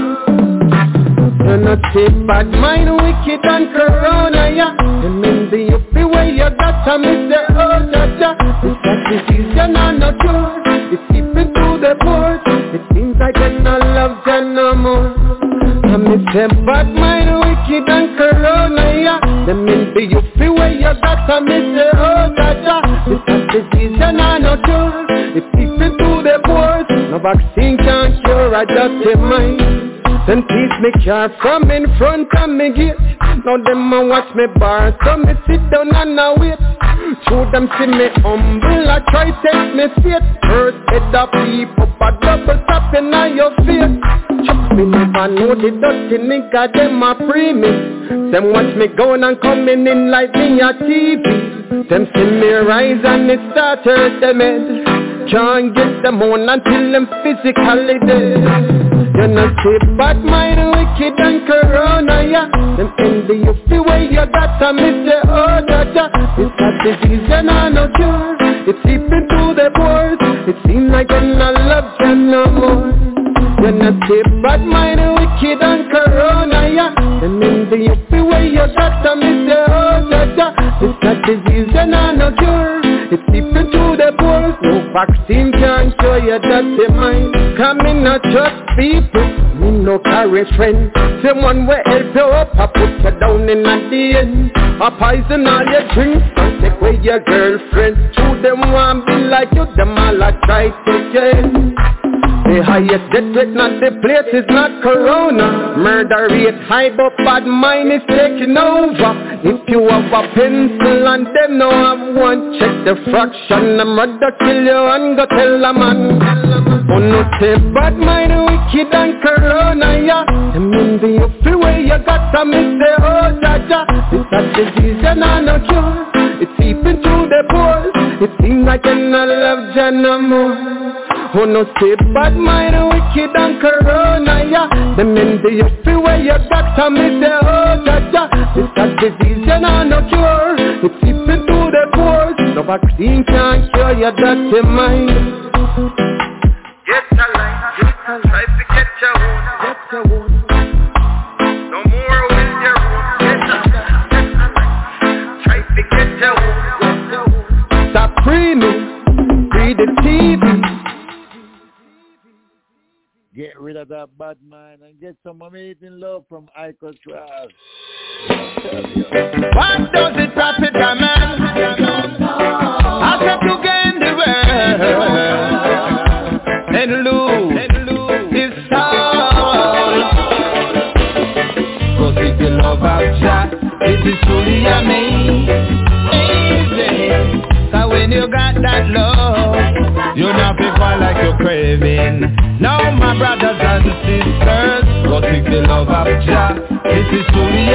You're not take bad mind, wicked and corona, yeah. Them in the uppy way, you got to miss the old jaja. It's that disease, you're not no cure. It's seeping through the pores. It seems like you're not loved you no more. I miss the bad mind, wicked and corona, yeah. Them in the uppy way, you got to miss the old jaja. It's that disease, you're not no cure. It's seeping through the pores. No vaccine can cure, I just a mind. Then teach me car from in front of me gate. Now them a watch me bar, so me sit down and a wait. Show them see me humble, I try take me faith. First head up people, a double tap in your face. Chuck me never know the dirty nigga, them a premise. Them watch me going and coming in like me a T V. Them see me rise and it start hurt them head. Can't get them on until them physically dead. You not say bad mind, wicked and corona, yeah. Them in the uppy way, you got to miss the order, yeah. It's a disease, you know no cure. It's seeping through the pores. It seems like you're not loved you no more. You not say bad mind, wicked and corona, yeah. Them in the uppy way, you got to miss the order, yeah. It's a disease, you know no cure. It's seeping through the pores. No vaccine can cure you dirty mind. Come in not trust people, me no carry friend. Someone will help you up, I put you down in a the end. I poison all your drinks and take away your girlfriend. Two them want be like you, them all I try to get. The highest death rate, not the place is not corona. Murder rate high, but bad mind is taking over. If you have a pencil and them no have one, check the fraction. I'm rather kill you and go tell a man. Oh no, say bad mind, wicked and corona, yeah. Them in the uppy way, you got to miss the old jaja. It's a disease, you know no cure. It's seeping through the pores. It seems like you're not loved you no more. Oh no, say bad mind, wicked and corona, yeah. Them in the uppy way, you got to miss the old jaja. It's a disease, you know no cure. It's seeping through the pores. No vaccine can cure your dirty mind. Get a life, try to get your own, get your own. No more with your own, get a life, try get your own. Stop screaming, free the T V. Get rid of that bad mind and get some amazing love from Icos Trav. What does it profit a man? I said to gain the world and lose his soul. Cause if the love of Jah, it is truly amazing. Cause when you got that love, you're not people like you're craving. Now my brothers and sisters, go seek the love of Jah. This is truly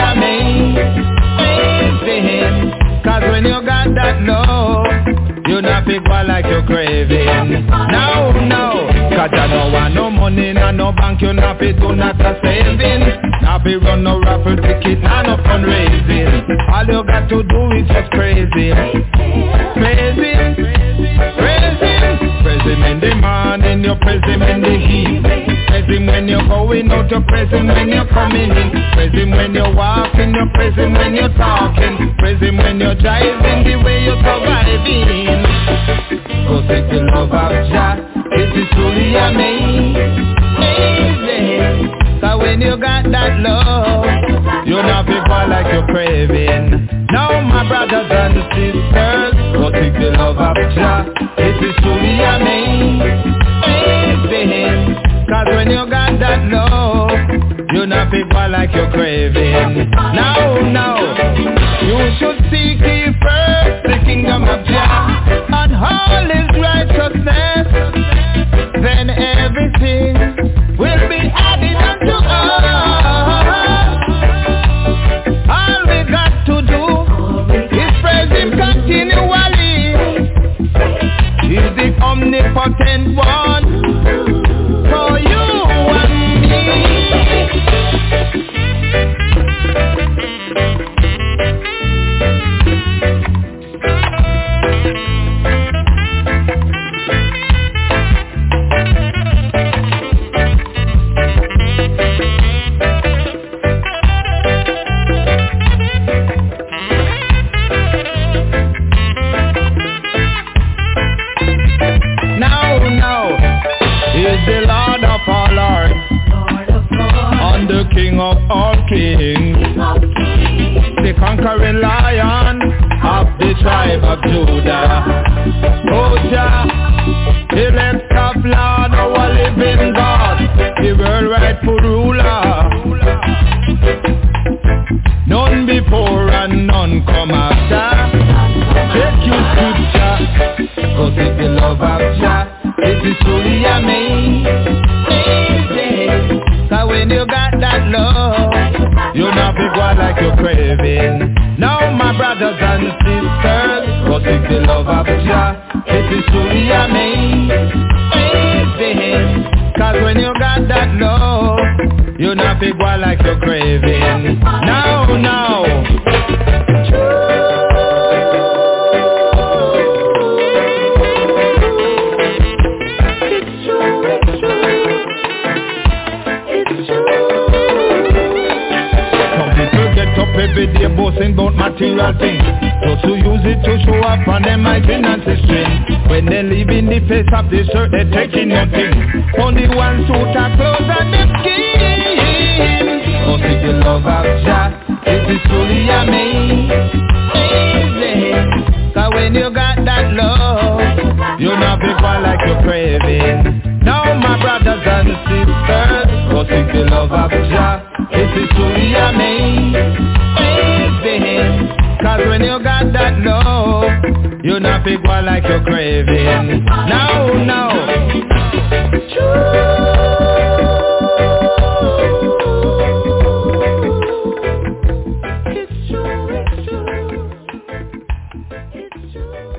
amazing. Cause when you got that love, you're not people like you're craving. Now, now, cause you don't want no money, no, no bank, you're not fit to not a saving. Now be run no raffle ticket, no, no fundraising. All you got to do is just praise him. Praise him, praise him. Praise him in the morning, you praise him in the evening. Praise him when you're going out, you praise him when you're coming in. Praise him when you're walking, you praise him when you're talking. Praise him when you're driving, the way you're surviving. Go seek the love of Jah, it is truly amazing. Cause when you got that love, you're not people like you're craving. Now my brothers and sisters, go seek the love of Jah, it is truly amazing. Cause when you got that love, you're not people like you're craving. Now, now, you should seek ye first the kingdom of Jah and all his righteousness. Then everything will be added unto us. All we got to do is praise him continually. He's the omnipotent one for you and me. King of all kings, the conquering lion of the tribe of Judah. Oh Jah, elect of Lord, our living God, the world rightful ruler. None before and none come after. Take your scripture, go seek the love of Jah. It is truly amazing. Cause when you got that love, you're not big one like you're craving. Now my brothers and sisters, go seek the love of Jah. It is truly amazing. Cause when you got that love, you're not big one like you're craving. Now, now. Every day boasting about material things, just to use it to show up on them my finances string. When they live in the face of the shirt, they're taking nothing. Only one suit of clothes and them skin. Oh, see the love of Jah, it is truly amazing. Cause when you got that love, you're not people like you're craving. Now my brothers and sisters, go seek the love of Jah, it is truly amazing. Cause when you got that love, you're not people like you're craving. Now, now. It's true, it's true. It's true.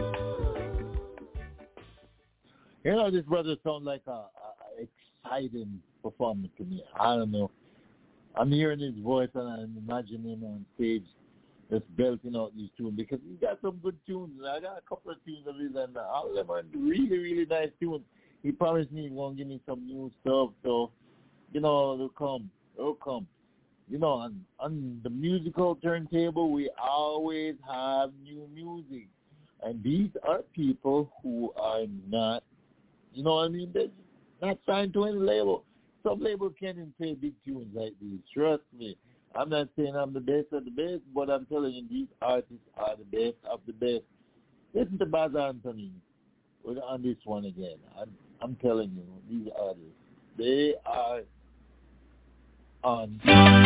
You know, this brother sounds like a, a exciting performance to me. I don't know. I'm hearing his voice and I'm imagining him on stage just belting out these tunes because he got some good tunes. I got a couple of tunes of his and all of them are really, really nice tunes. He promised me he won't give me some new stuff, so, you know, it'll come. It'll come. you know, on, on the musical turntable, we always have new music. And these are people who are not, you know what I mean? They're not signed to any label. Some label can't even play big tunes like these. Trust me. I'm not saying I'm the best of the best, but I'm telling you, these artists are the best of the best. Listen to Baz Anthony on this one again. I'm, I'm telling you, these artists, they are on.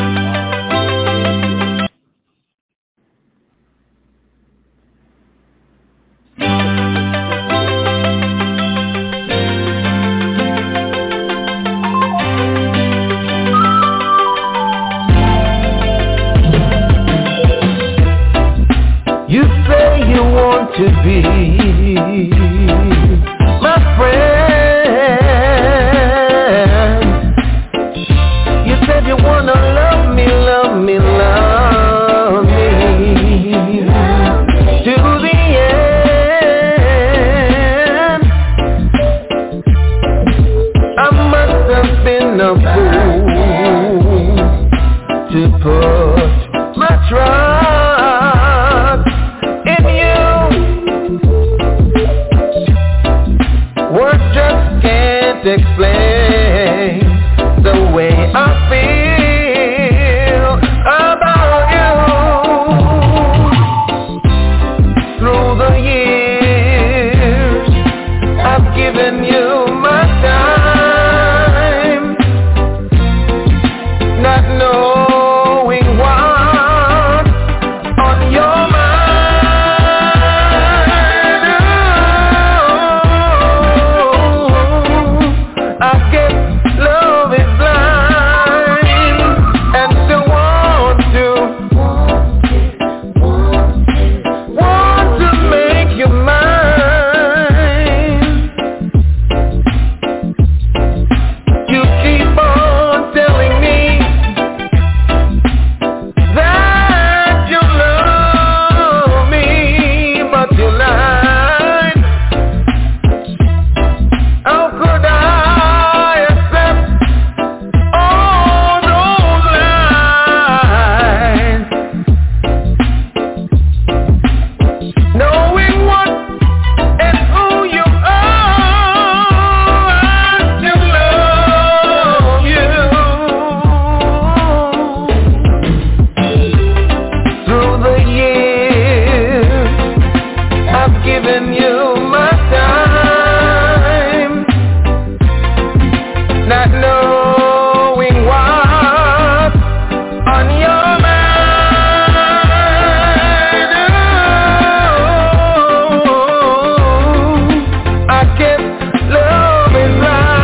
You say you want to be my friend. You said you wanna love me, love me, love me to the end. I must have been a fool to put my trust in you. Words just can't explain the way I feel about you. Through the years, I've given you my time, not knowing what's on your mind. Oh, I guess love is blind, and to want to, want to make you mine. You keep on telling me that you love me, but you lied. How could I accept all those lies? Knowing what and who you are, I still love you. Through the years, I've given you my time, not knowing what's on your mind. Oh, I guess love is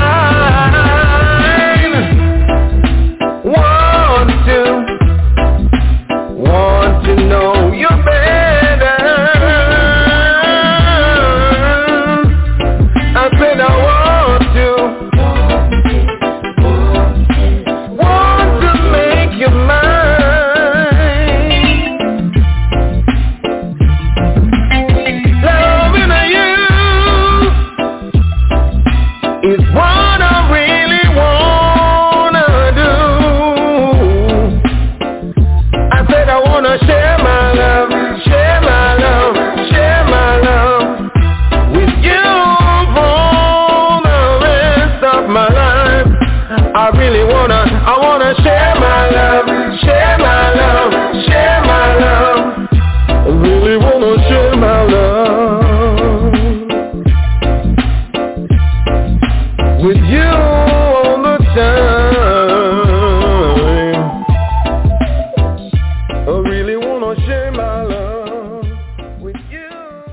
blind. Want to, want to know you better. I said I want to, want to make you mine. Loving you is what I really wanna do. I said I wanna share my love, share my love, share my love with you for the rest of my life. I really wanna, I wanna share my love, share my love, share my love. I really wanna share my love with you all the time. I really wanna share my love with you.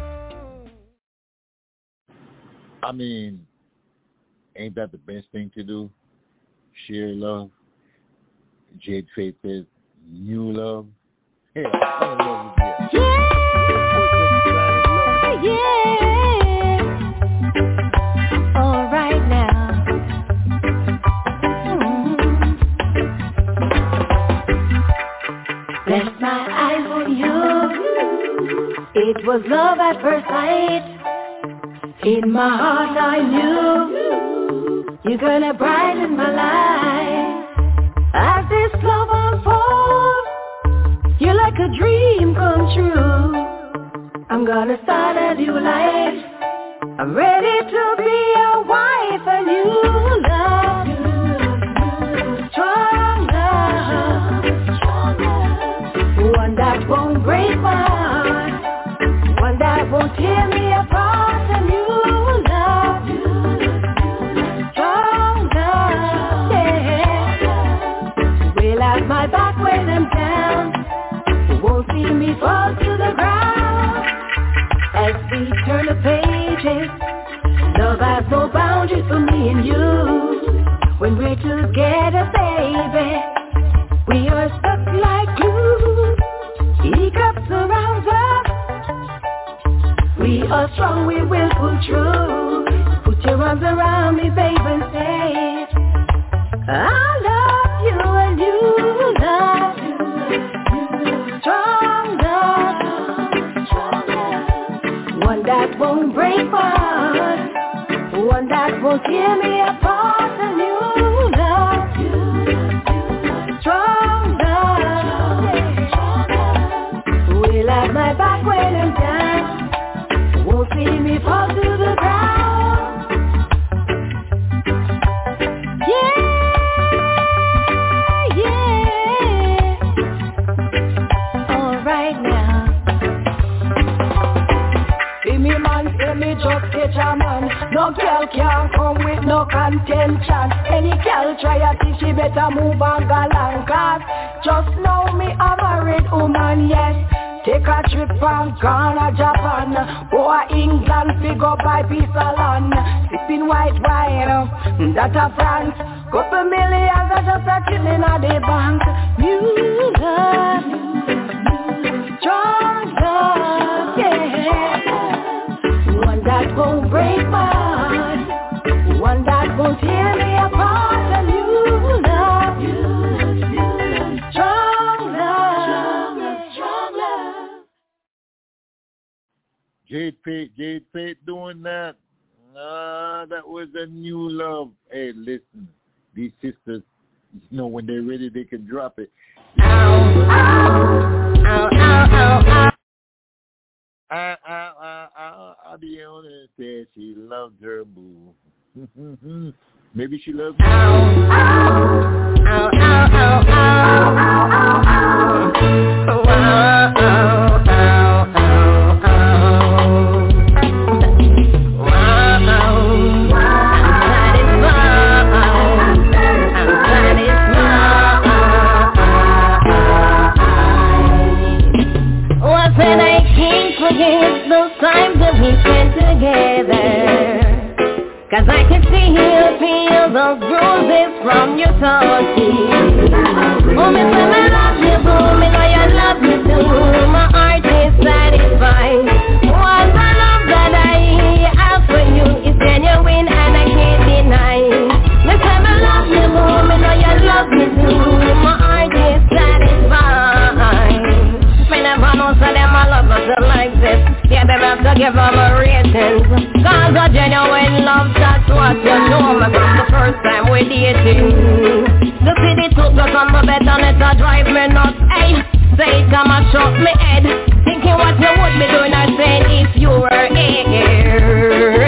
I mean, ain't that the best thing to do? Share love. Jade Faith says, new love. Hey, I'm in love with you. Yeah. All right now. Mm. Bless my eyes on you. It was love at first sight. In my heart I knew you're gonna brighten my life. As this love unfolds, make a dream come true. I'm gonna start a new life. I'm ready to be a wife, a new love. Strong love. One that won't break my heart. One that won't tear me apart, a new love. Strong love, yeah. Will have my back when I'm down. Won't see me fall to the ground. As we turn the pages, love has no boundaries for me and you. When we're together, baby, we are stuck like glue. Hiccups around us. We are strong, we will pull through. Put your arms around me, baby, and say, I love you and you love you. Strong love. One that won't break my heart. One that won't tear me apart. A new love. Strong love. Will have my back when I'm down. Won't see me fall to the ground. Yeah, yeah. All right now. See me man, see me just catch a man. No girl can't come with no contention. Any girl try a thing, she better move and go along. Cause just know me a married woman, yes. Take a trip from Ghana, Japan, or England, we go buy piece of land. Sipping white wine, that a France. Couple millions are just a chilling at the bank. New love, strong love, yeah. One that won't break my heart. One that won't tear me apart. A new love, strong love, strong love. Jade Fate, Jade Fate doing that. Ah, that was a new love. Hey, listen, these sisters, you know, when they're ready, they can drop it. Ow, ow, ow, ow, ow, ow. Ow, ow, ow, ow, ow. The owner said she loved her boo. Maybe she loves me. Ow, ow, ow, ow, ow, ow, ow, ow, ow, ow, those times that we spent together. Cause I can see you feel those bruises from your touches. Oh, me say me love you, boo, me know you love me too. My heart is satisfied. One the love that I have for you is genuine and I can't deny. Me say me love you, boo, me know you love me too. My heart is satisfied. Me never know so them a love us like this. Yeah, them have to give them a ratings. Cause a genuine love, that's what you know me from the first time we dating. The city took us on my bed and it a drive me nuts. Hey, say it come and shut me head. Thinking what you would be doing or saying if you were here.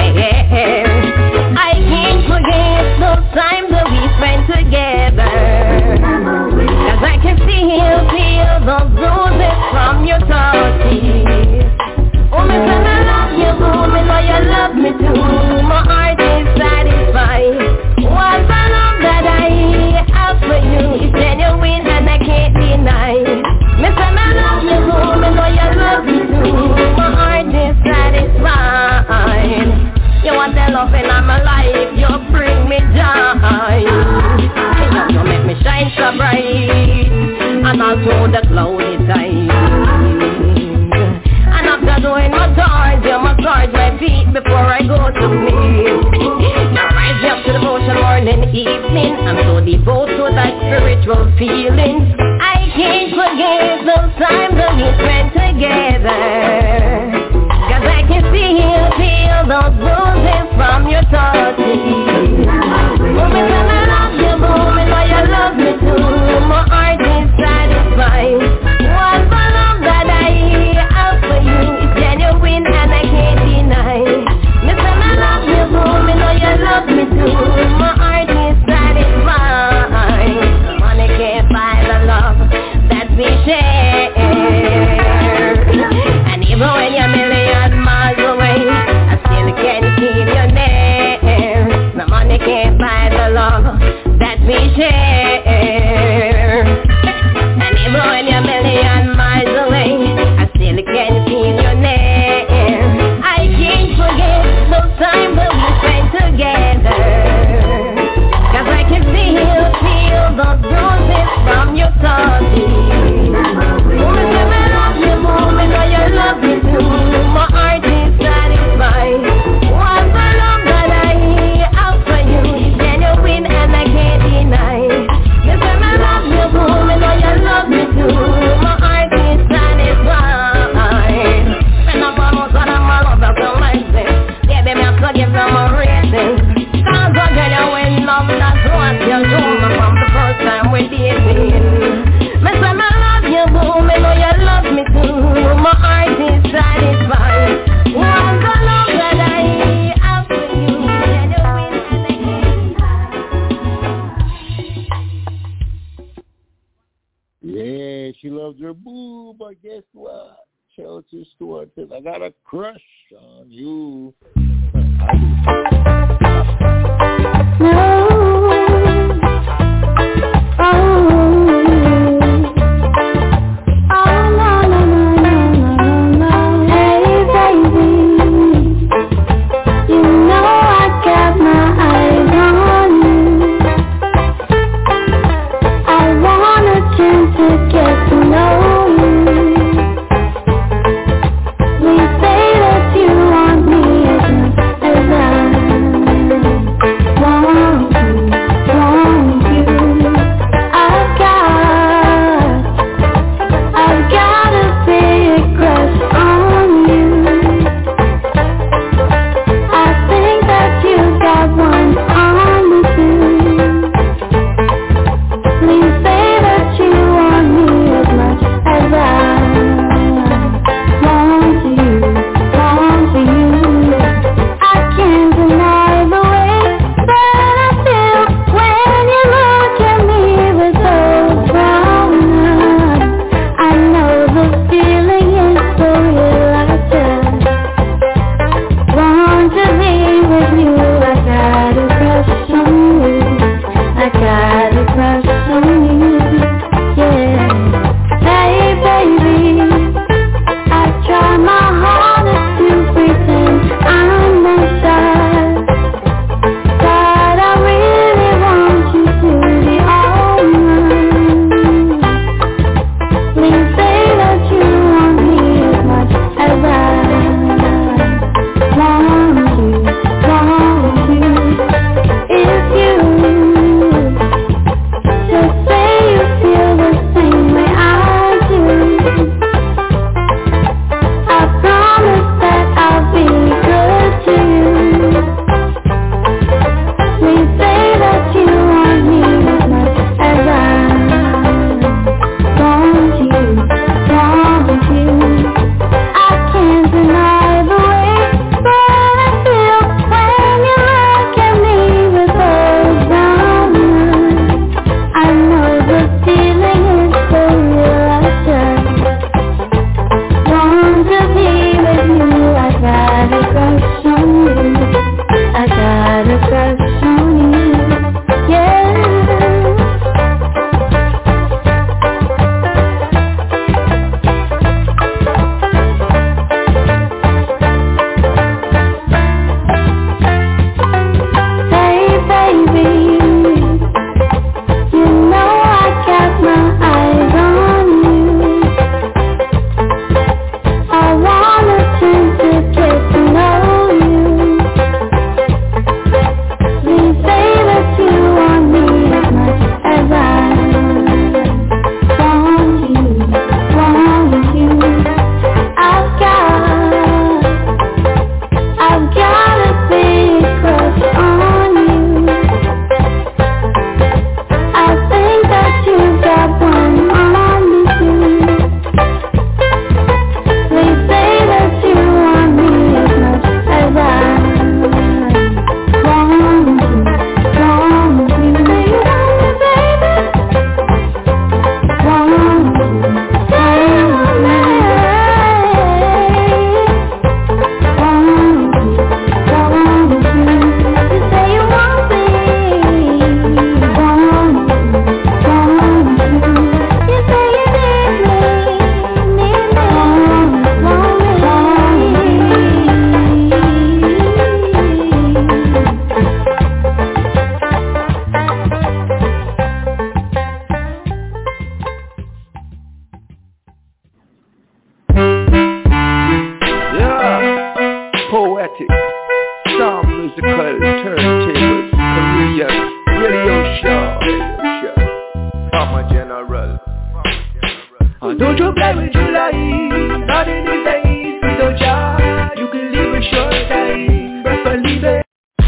Yeah. I can't forget those times that we spent together. Cause I can see you feel those bruises from your touches. Oh, me say me love you, boo, me know you love me too. My heart is satisfied. One the love that I have for you is genuine and I can't deny. Me say me love you, boo, me know you love me too. My heart is satisfied. You want the love in my life, you bring me joy. You make me shine so bright, and all through the cloudy time. After doing my charge, you massage my feet before I go to sleep. Now rise up to devotion morning, evening. I'm so devoted to that spiritual feeling. I can't forget those times that we spent together. Cause I can see you feel those bruises from your touches. love that we share. And even when you're a million miles away, I still can feel your near. I can't forget those times that we spent together, 'cause I can feel, feel those roses from your touching. Woman, say I love you, woman, know you love me too. My heart is satisfied. What's the love that I have for you? It's genuine and I can't deny. Yes, I love you, woman, know you love me too. My heart is satisfied. When I'm almost what I'm all about to like this, yeah, baby, I'm gonna give them a reason. Cause I tell you when love, that's what you do from the first time we're dating. Miss, I love you, woman, know you love me too. My heart is satisfied. What's the love that I have for you? Yeah, she loves her boo, but guess what? Chelsea Stewart says, I got a crush on you. We say that you want me as much as I musical turntables, Korean radio show. Farmer General. Uh, don't you play with July, not in these days, without ya, you can live a short time, but believe it.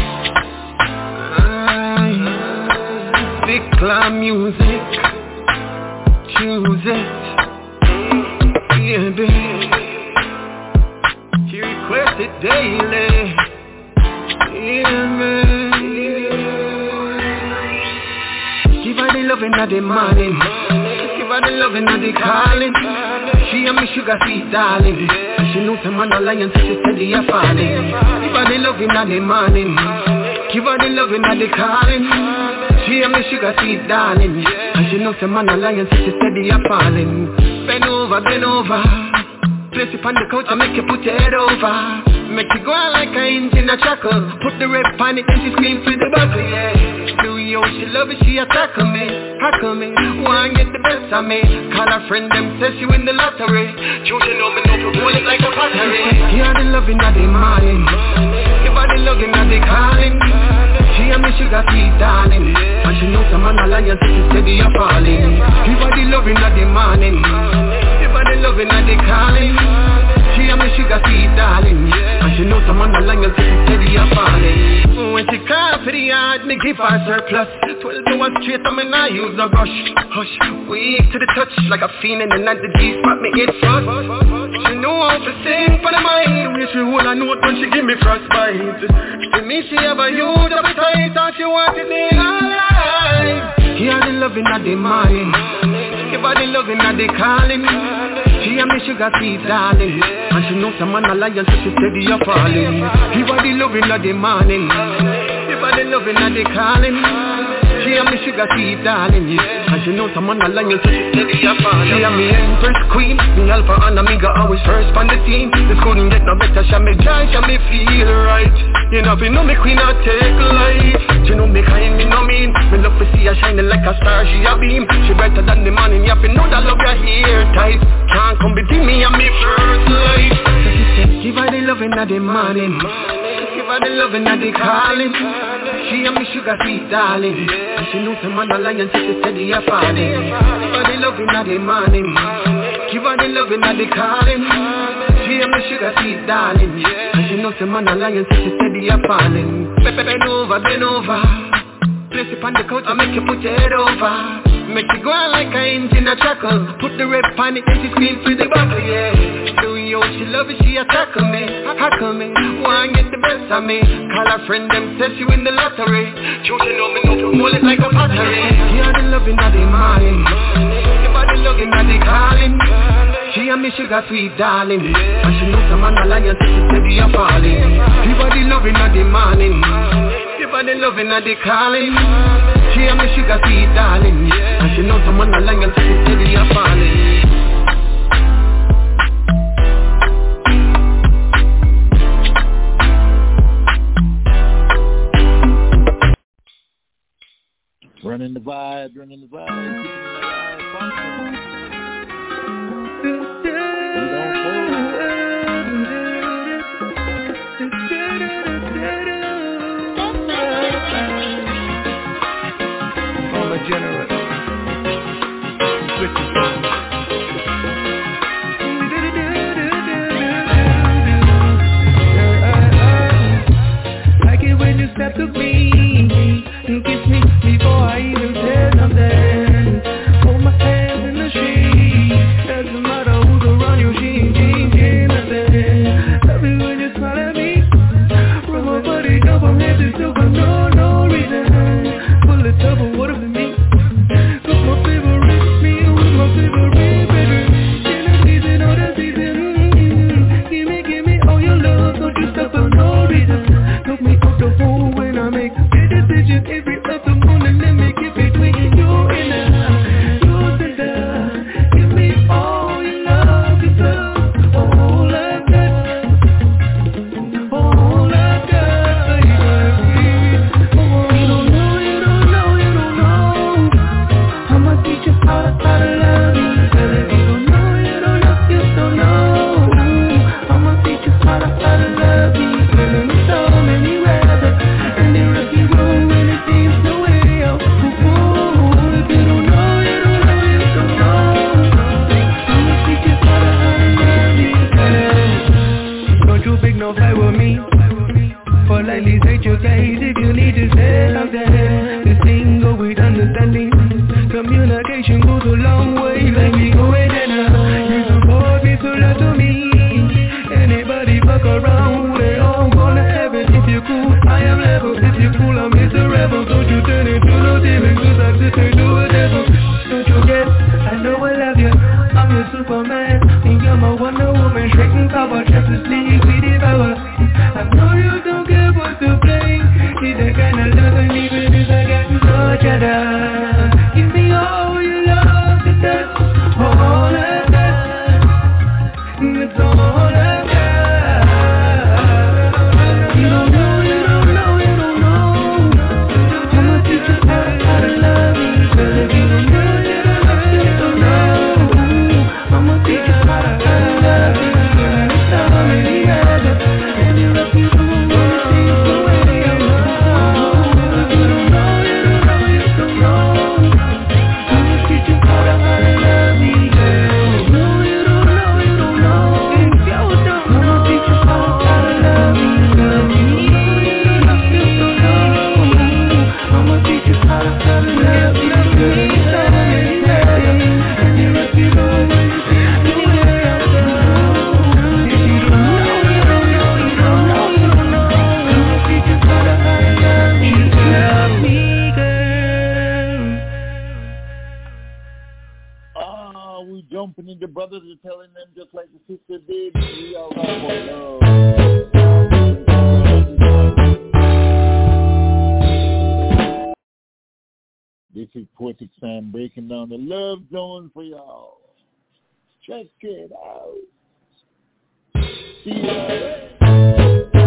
Big clown music, choose it, yeah, baby. She requests it daily, yeah, man. Give her the loving of the morning, give her the loving of the calling. She and me sugar sweet darling, and she knows I'm an alliance, so she steady a falling. Give her the loving of the morning, give her the loving of the calling. She and me sugar sweet darling, and she knows I'm an alliance, so she steady a falling. Bend over, bend over, place it on the couch and make you put your head over. Make you go on like an engine a chuckle. Put the red on it and she scream for the buckle, yeah. Do you, she love it, she attackle me, hackle me, wanna get the best of me. Call her friend, them says she win the lottery. Choose you know me, no for bullet like a battery. Give her the loving of the morning, give her the loving of the calling. She and me sugar sweet darling, and she knows I'm an alliance, so she steady a falling. Give her the loving of the morning, give her the loving of the calling. She and me sugar sweet darling, and she knows I'm on the line and she steady a falling. When she call for the yard, me give her surplus. Twelve hours straight, I mean I use no rush. Hush, weak to the touch, like a fiend in the night, the G-spot me get fucked. She know how to sing for the mind. When she hold a note when she give me frostbite. To me she have a huge appetite, and she wanted me alive. Give her the loving of the morning, give her the loving of the calling. She and me sugar sweet darling, and she knows I'm an alliance, so she steady a falling. Give her the loving of the morning, give her the loving of the calling. She and me sugar sweet darling, and she knows I'm an alliance, so she steady a falling. She and me empress queen, me alpha and omega, always first on the team. This couldn't get no better, she me joy, she me feel right. You know, you know me queen, I take life. She know me kind, me no mean. Me love to see her shining like a star, she a beam. She brighter than the morning, you have to know that love you here tight. Can't come between me and me first life. So she said, give her the loving of the morning, give her the loving of the calling. She and me sugar sweet darling, and she knows I'm an alliance, so she steady a falling. Give her the loving of the morning, give her the loving of the calling. She and me sugar sweet darling, and she knows I'm an alliance, so she steady a falling. Bend over, bend over, place it on the couch and make you put your head over. Make you go on like an engine a chuckle. Put the red on it and she scream for the buckle, yeah. Do you, she love it, she attackle me, hackle me, wanna get the best of me. Call her friend, them says she win the lottery. Choose you know me, no to hold it like a battery. Give her the loving of the morning, give her the loving of the calling. She and me sugar sweet darling, and she knows I'm an alliance, so she steady a falling. Give her the loving of the morning, give her the loving of the calling. She and me sugar sweet darling, and she knows I'm on the line and so she steady a falling. Running the vibe, running the vibe, keeping the vibe functioning. We don't fold. General. Like it when you step to me and kiss me before I even say something. Hold my hands in the street, doesn't matter who but you big no fly with me. Politely take your case if you need to say something. This thing go with understanding. Communication goes a long way. Let me go ahead and uh, you support me so love to me. Anybody fuck around, they all gonna have it. If you cool, I am level. If you cool, I'm Mister Rebel. Don't you turn into no demon, cause I just turn to a devil. Don't you get, I know I love you. I'm your Superman, and you're my Wonder Woman. Striking power, Justice League, we devour. I know you don't care what to play. Need that kind of love, and even if I got no cheddar, give me all your love to touch. All of that, it's all of that. You don't know, you don't know, you don't know. I'ma teach you how to love me. Cause if you don't know, you don't know, you don't know. I'ma teach you how to love me. Cause it's not many others. And you love people who wanna see the way I love. You don't know, you don't know, you don't know. I'ma teach you how to love me, girl. No, you don't know, you don't know. If you don't know, I'ma teach you how to love me, girl. You don't know, you don't know. I'ma teach you how to love me, girl. It's so many others. And you love people who wanna see the way I love. If you don't know, you don't know, you don't know, you don't know. I'ma teach you how to love me, love me, girl. Ah, we jumping in. The brothers are telling them just like the sister did. We are right for love. This is Poetic Sam breaking down the love zone for y'all. Check it out. See ya.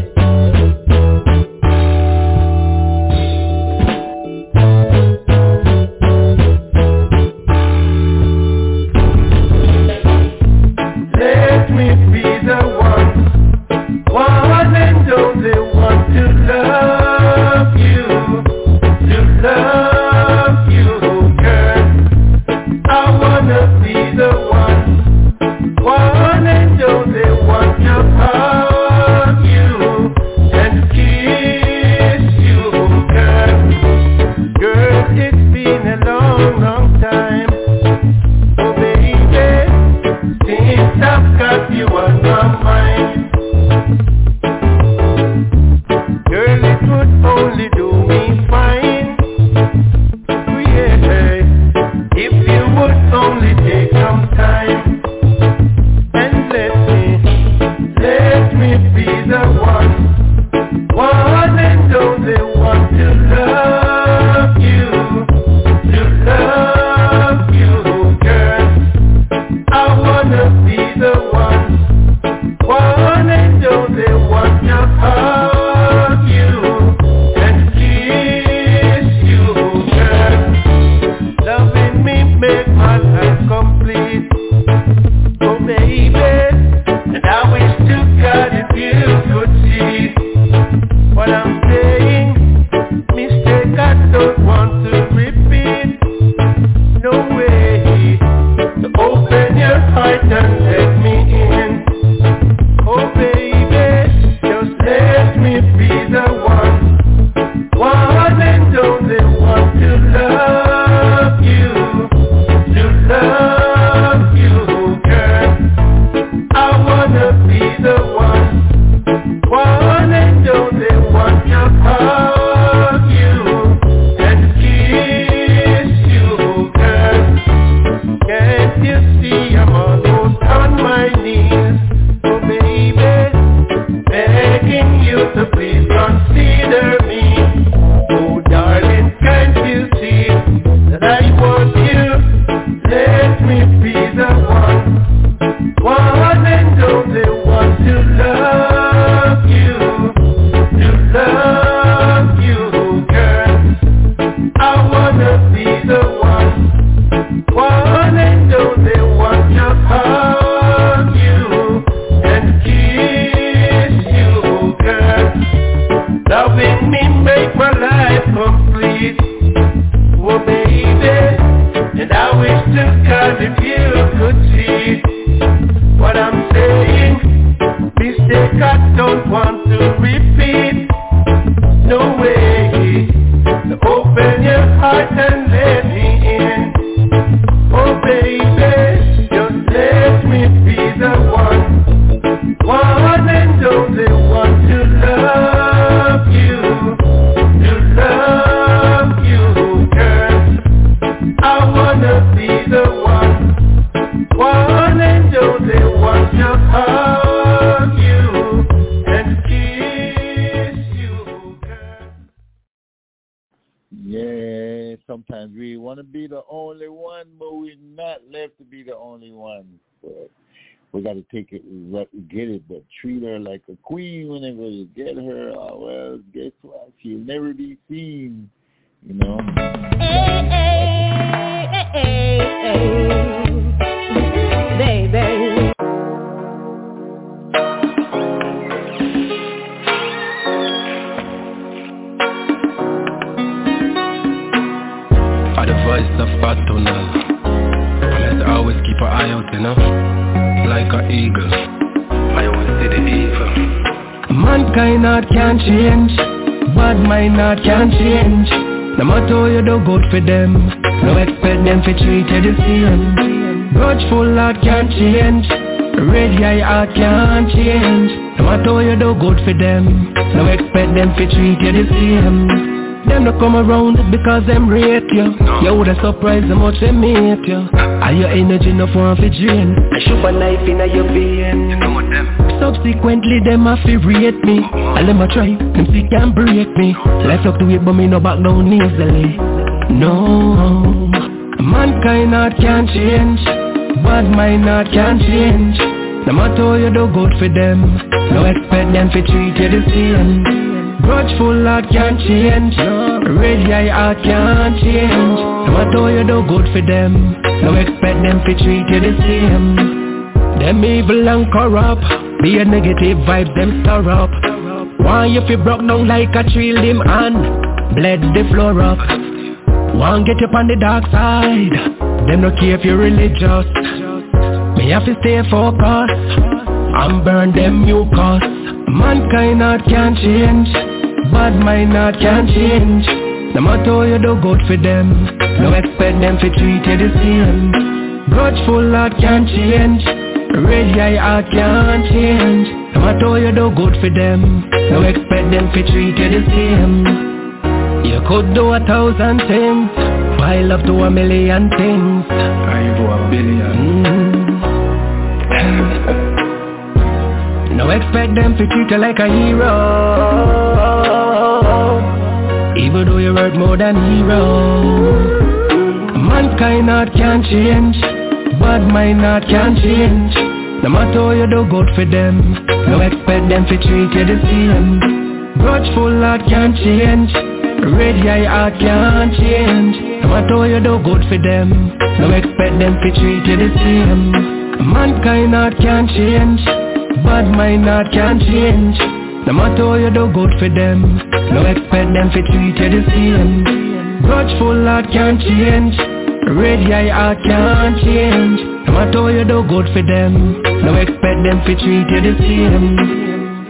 Let me be the one, one and only one to love you, to love you, girl. I wanna be the one, one and only one to hug you and kiss you, girl. Girl, it's been a long, long time. Oh baby, since I've got you on my mind, girl, it would only do me fine. Yeah, if you would only take some time and let me, let me be the one, one and only one to love you, to love you, girl. I wanna be the one, one and only one to hug you and kiss you, girl. Loving me make my life complete, oh baby. And I wish to God if you could see what I'm saying. Mistake I don't want to repeat. No way. So open your heart and let me in. Oh baby, just let me be the one, one and only one to love you, to love you, girl. I wanna be the one, one and only one to hug you and kiss you, girl. Can't you see I'm almost on my knees, oh baby, begging you to please consider me. Oh darling, can't you see that I want you? Let me be the one, one and only one to love you, to love you, girl. I wanna be the one, one and only one to hug you and kiss you, girl. Loving me make my life complete, oh baby. And I wish to God if you could see what I'm saying. Mistake don't want to repeat. No way. So open your heart and let me in. Oh baby, just let me be the one, one and only one to love you, to love you, girl. I wanna be the one, one and only one to hug you and kiss you, girl. Yeah, sometimes we want to be the only one, but we're not left to be the only one. But we got to take it, get it, but treat her like a queen whenever you get her. Oh, well, guess what? She'll never be seen, you know. Hey, hey, hey, hey, baby. Are the voice of Batuna. I must always keep an eye out, you know, like an eagle. I always see the evil. Mankind not can change, bad mind not can change. No matter how you do good for them, no expect them to treat you the same. Grudgeful heart can't change, red eye heart can't change. No matter how you do good for them, no expect them to treat you the same. Them don't come around because them rate you. No. You woulda surprised how much they hate you. Are your energy enough one for drain? I shoot a knife in your vein. You know what them? Subsequently them have to rate me. I let me try, them see can break me. Life fluctuate but me no back down easily. No, mankind not can change, bad mind not can change. No matter how you do good for them, no expect them to treat you the same. Grudgeful heart can't change, red eye heart can't change. No matter how you do good for them, no expect them to treat you the same. Them evil and corrupt, be a negative vibe them stir up. Why you feel broke down like a tree limb and bled the floor up. One get up on the dark side, them no care if you're religious. Me have to stay focused and burn them mucus. Mankind not can change, bad mind not can change. No matter how you do good for them, no expect them to treat you the same. Grudgeful heart can't change, red eye heart can't change. No matter how you do good for them, no expect them to treat you the same. You could do a thousand things, pile up to a million things, I do a billion. Mm. No expect them to treat you like a hero, even though you work more than hero. Mankind not can change, bad mind not can change. No matter how you do good for them, no expect them to treat you the same. Grudgeful heart can't change, red eye heart can't change. No matter how you do good for them, no expect them to treat you the same. Mankind not can change, bad mind not can change. No matter how you do good for them, no expect them to treat you the same. Grudgeful heart can't change, red eye heart can't change. No matter how you do good for them, no expect them to treat you the same.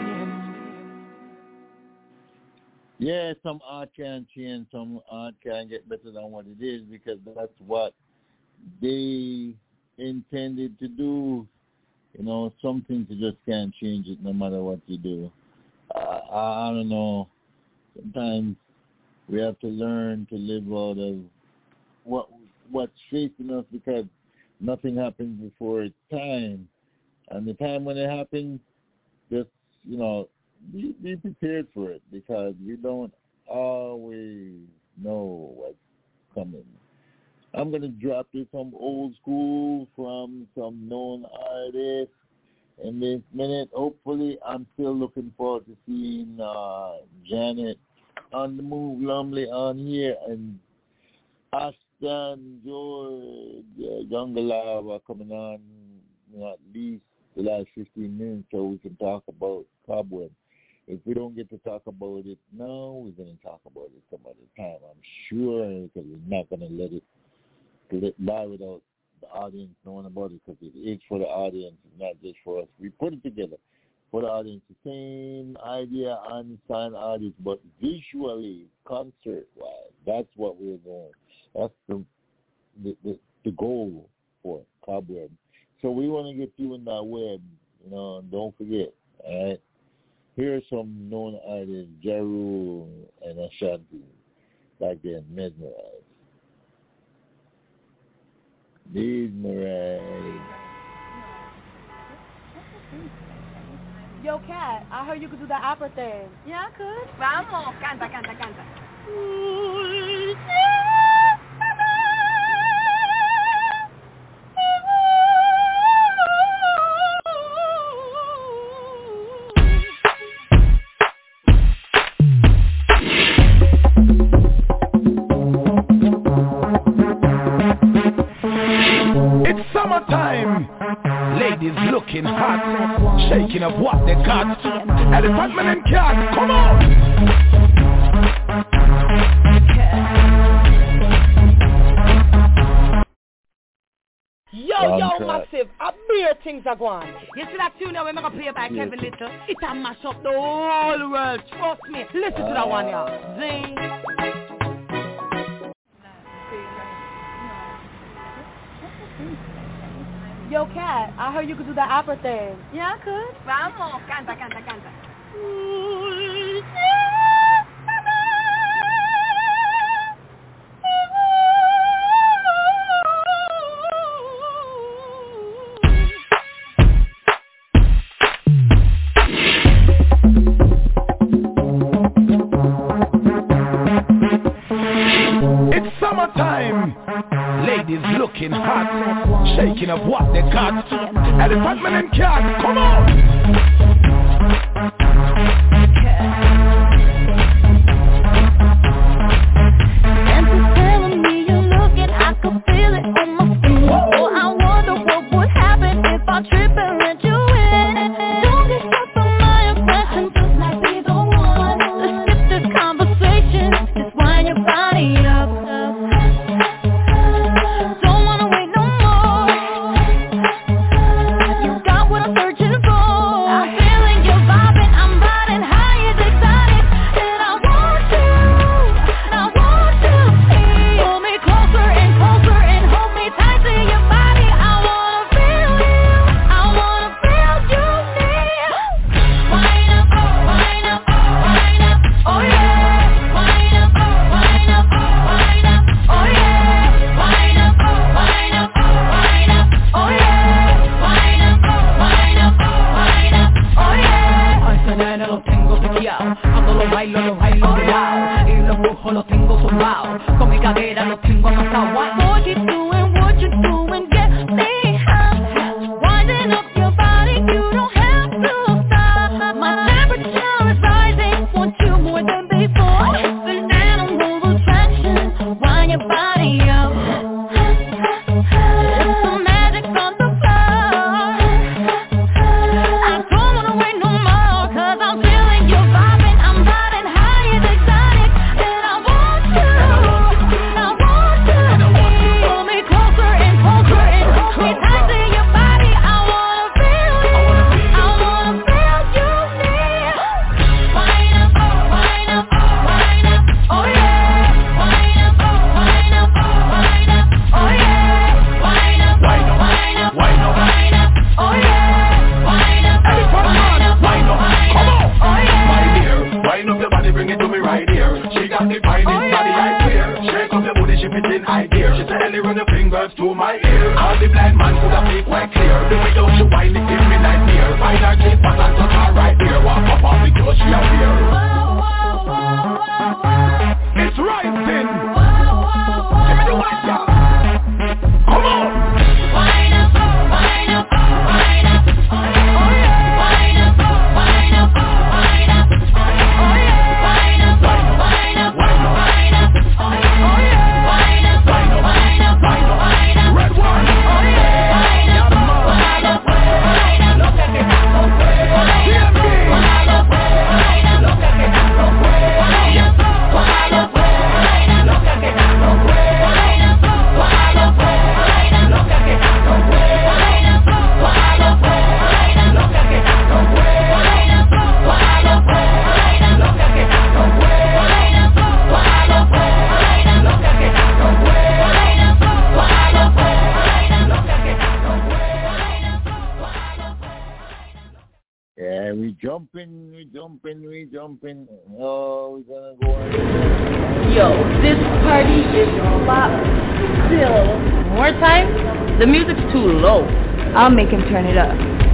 Yeah, some art can change, some art can get better than what it is because that's what they intended to do. You know, some things you just can't change it no matter what you do. Uh, I, I don't know. Sometimes we have to learn to live out of what what's facing us because nothing happens before its time. And the time when it happens, just, you know, be, be prepared for it because you don't always know what's coming. I'm going to drop you some old school from some known artists in this minute. Hopefully, I'm still looking forward to seeing uh, Janet on the move, Lumley on here, and Ashton, George, uh, Younger Love are coming on, you know, at least the last fifteen minutes so we can talk about Cobweb. If we don't get to talk about it now, we're going to talk about it some other time, I'm sure, because we're not going to let it let lie without the audience knowing about it, because it is for the audience, it's not just for us. We put it together. for the audience. The same idea on sign artists, but visually, concert-wise. That's what we're doing. That's the the, the, the goal for Cobweb. So we want to get you in that web, you know, and don't forget, all right? Here are some known artists, Jeru and Ashanti, back then, Mesmerize. Mesmerize. Yo, Kat, I heard you could do the opera thing. Yeah, I could. Vamos, canta, canta, canta. It's summertime. Ladies looking hot, shaking up what they got. Elephant man and cat, come on. Yo, yo, Massive, a beer things are going. You see that tune now we're going to play by Kevin Little? It a mash up the whole world. Trust me. Listen to that one, y'all. Zing. Yo, Kat, I heard you could do the opera thing. Yeah, I could. Vamos, canta, canta, canta. It's summertime. Ladies looking hot, shaking up what they got. Elephant man and cat, come on. And for telling me you're looking, I can feel it on my skin. Oh, I wonder what would happen if I trip and let you in. Don't get stuck on my obsession, this might be the one. Let's skip this conversation, just wind your body up. Don't wanna wait no more. You got what I'm searching for. I'm feeling your vibing, I'm riding high as excited. And I want you, I want to see. Pull me closer and closer and hold me tight to your body. I wanna feel you, I wanna feel you near. Wind up, wind up, wind up, oh yeah. Wind up, wind up, wind up, oh yeah. Wind up, wind up, wind up, oh yeah. Wind up, wind up, wind up, oh yeah. A ese nene lo tengo tequeado, cuando lo bailo, lo bailo de lado. Y los brujos los tengo zumbados, con mi cadera los tengo amasados. What you doing, what you doing, get me high. Winding up your body, you don't have to stop. My temperature is rising, want you more than before. An animal attraction, wind your body up. It's some magic on the floor. I don't wanna wait no more, cause I'm feeling your vibing. I'm riding high as exotic, and I want you, I want you. Pull me closer and closer and hold me tight to your body. I wanna feel you, I wanna feel you near. Wind up, wind up, wind up, oh yeah. Wind up, wind up, wind up, oh yeah. Wind up, wind up, wind up, wind up, oh yeah. Wind up, wind up, wind up, Come on. oh yeah. My dear, wind up your body, bring it to me right here. She got the finest body, I swear. Shake up your booty, she fit in high gear. She said, Ellie, run your fingers to my ear. All the blind man could have been quite clear. The way don't you wind it, give me nightmare. Find her keep on and touch her right here. Walk up on the girl, she a wear. It's rising. Give me the white girl. Come on. Wind up, wind up, wind up, oh yeah. Wind up, wind up, wind up, oh yeah. Wind up, wind up, wind up, wind up, oh yeah. Wind up, wind up, wind up, wind up, Red one. oh yeah. Wind up, wind up, wind up, look at me now, C M B. jumping, we jumping, we jumping. Oh, we're gonna go on. Yo, this party is locked still. More time? The music's too low. I'll make him turn it up.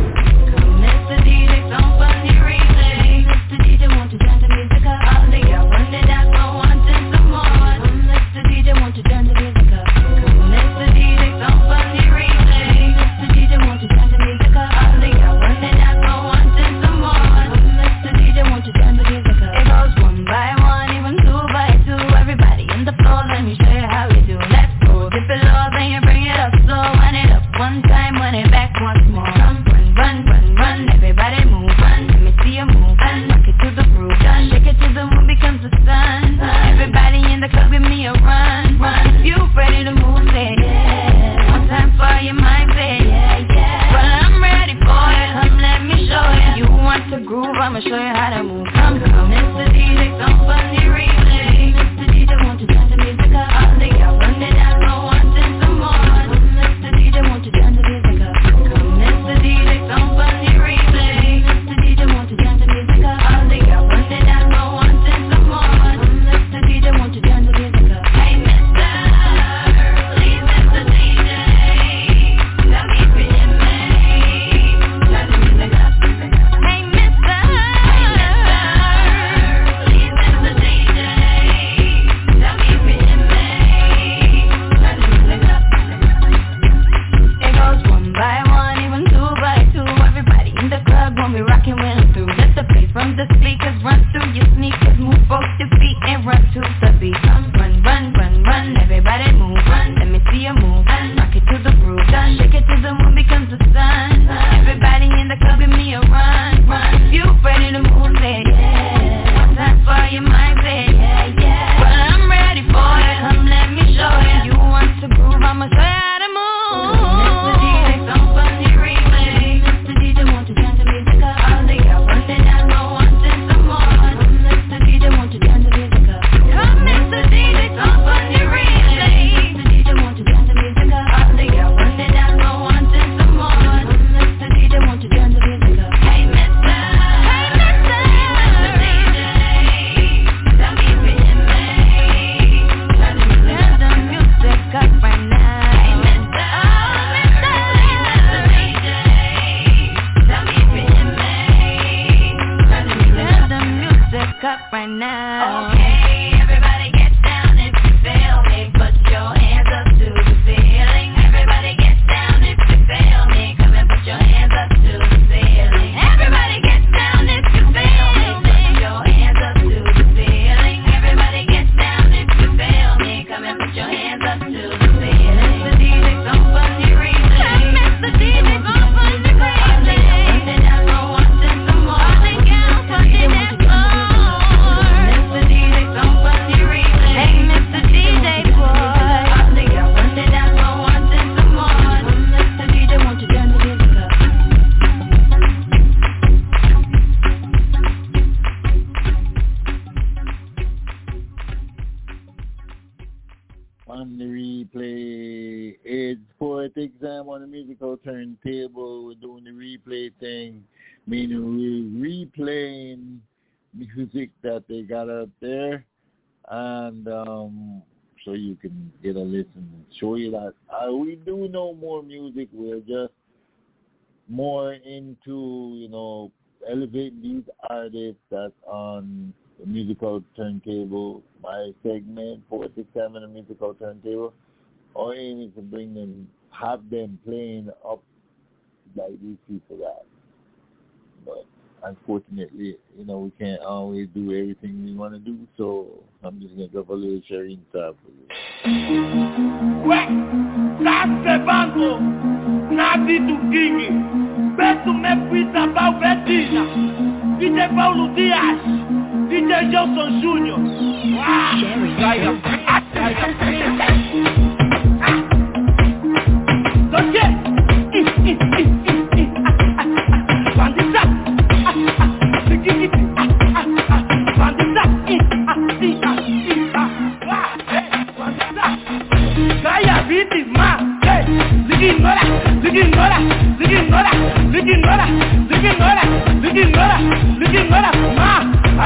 Turntable, we're doing the replay thing, meaning we're replaying music that they got up there, and um, so you can get a listen and show you that uh, we do know more music. We're just more into, you know, elevating these artists that's on the musical turntable. My segment, four six seven, the musical turntable. Our aim is to bring them, have them playing up like these people that. But unfortunately, you know, we can't always do everything we want to do, so I'm just going to drop a little sharing tab for you. Ouais, ça c'est banco, nadi do King, Beto me pisa Balvetina, D J Paulo Dias, D J Johnson Júnior Ah, Gaia, Gaia, Ignora, ignora, ignora, ignora, ignora,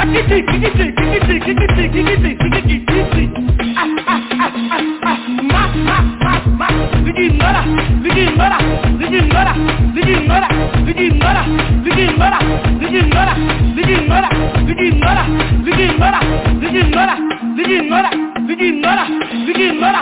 Kiki, kiki, kiki, kiki, kiki, kiki, kiki, kiki, kiki. Ah, ah, ah, ah, ah. Ma, ma, ma, ma. Liginora, liginora, liginora, liginora, liginora, liginora, liginora, liginora, liginora, liginora, liginora, liginora, liginora, liginora.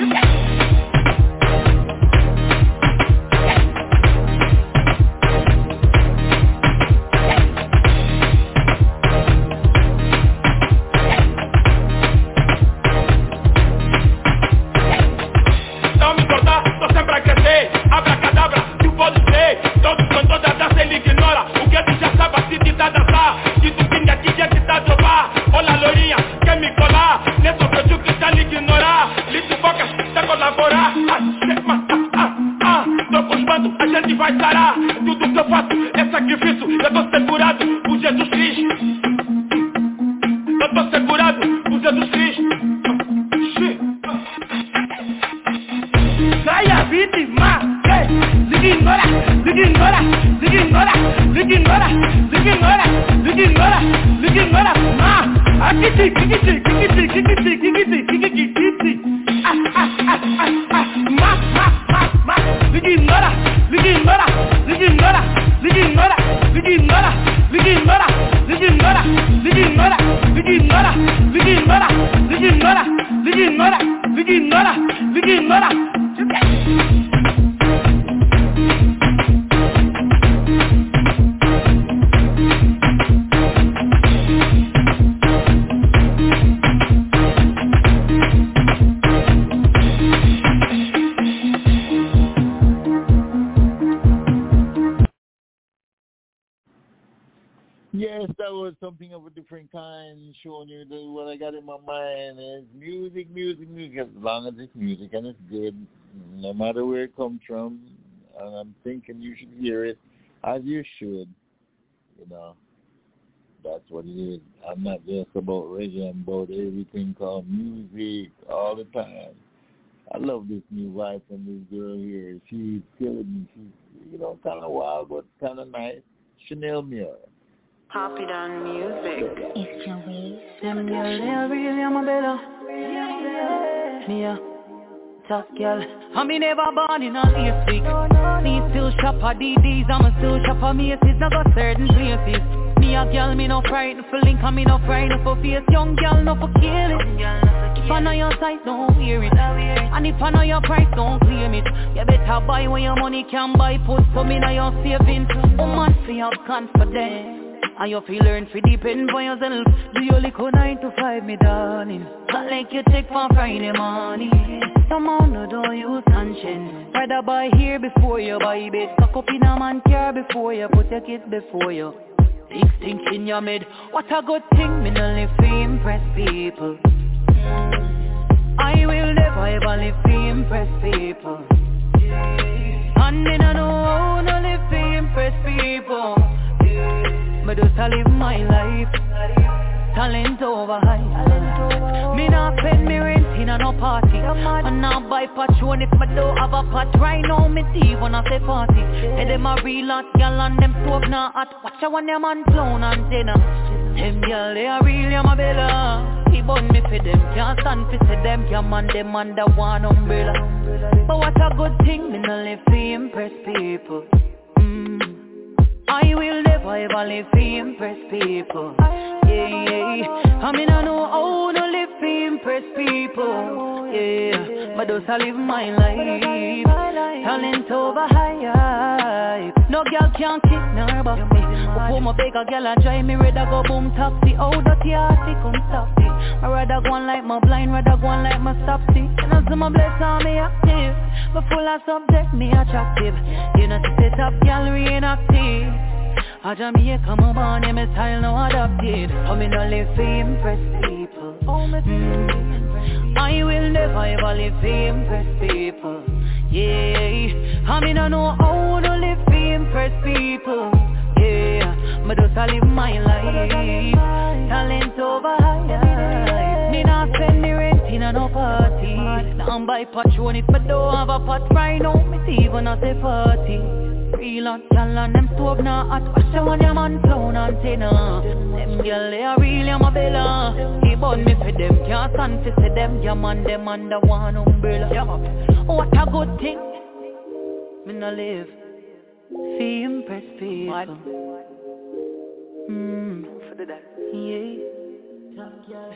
Yes, that was something of a different kind, showing you that what I got in my mind is music, music, music, as long as it's music and it's good, no matter where it comes from, and I'm thinking you should hear it as you should, you know, that's what it is. I'm not just about reggae, I'm about everything called music all the time. I love this new vibe from this girl here. She's killing me. She's, you know, kind of wild, but kind of nice. Chanel Muir. Pop it on music. It's your way. Them girl, they really am a better. Me a tough girl. I me never born in a lace week. Me still shop at D Ds. I'm still shop at Macy's. Not got certain places. Me a girl, me no frightened for link. And me no frightened for face. Young girl, no for kill it. If I know your size, don't wear it. And if I know your price, don't claim it. You better buy when your money can buy. Put some in your savings. Woman, see have confidence. And you feel learn fi depend for yourself. Do your little nine to five, me darling. Not like you take for Friday morning. Somehow no don't use conscience. Rather buy here before you buy bed. Cock up in a man car before you put your kids before you. Big things in your mid. What a good thing, me no live to impress people. I will never ever live to impress people. And me no know how no live to impress people. Me just a live my life, talent over high. Me not spend me rent in a no party. And now buy Patron if me don't have a pot. Right now me thief when I say party. Say them a real hot girl and them stove not hot. Watch out when them man clown antenna. Them girl they a real I'm a bella. He bun me for them, can't stand for say them. Can man them under one umbrella. But what a good thing, me no live to impress people. I will never ever live to impress people. Yeah, yeah. I mean I know how to live to impress people. Yeah, but just I live my life. Talent over high. No girl can kick nor buff me. Before my beg a girl I drive me, rather go boom taxi. How dirty hearty come stop me. I rather go on like my blind, rather go on like my stop see. And as my bless on me active. But full of subject me attractive. You know to set up gallery inactive. I Jamaica my born, yeah, my style no adopted. I me no live to impress people. mm. I will never ever live to impress people. Yeah, I me no know how to live to impress people. Yeah, me just a live my life. Talent over high. Me not spend me rent in a no party. Now I'm buy Patron if I don't have a pot right now. Me see when I say party. Real hot gal and them stove not hot. Watch out when your man clown antenna. Them girl they a real I'm a bella. He born me for them, can't stand to see them. Yeah man, them under one umbrella. Yeah. What a good thing. Me no live, see impress people. Hmm, for the dance. Yeah. Top girl.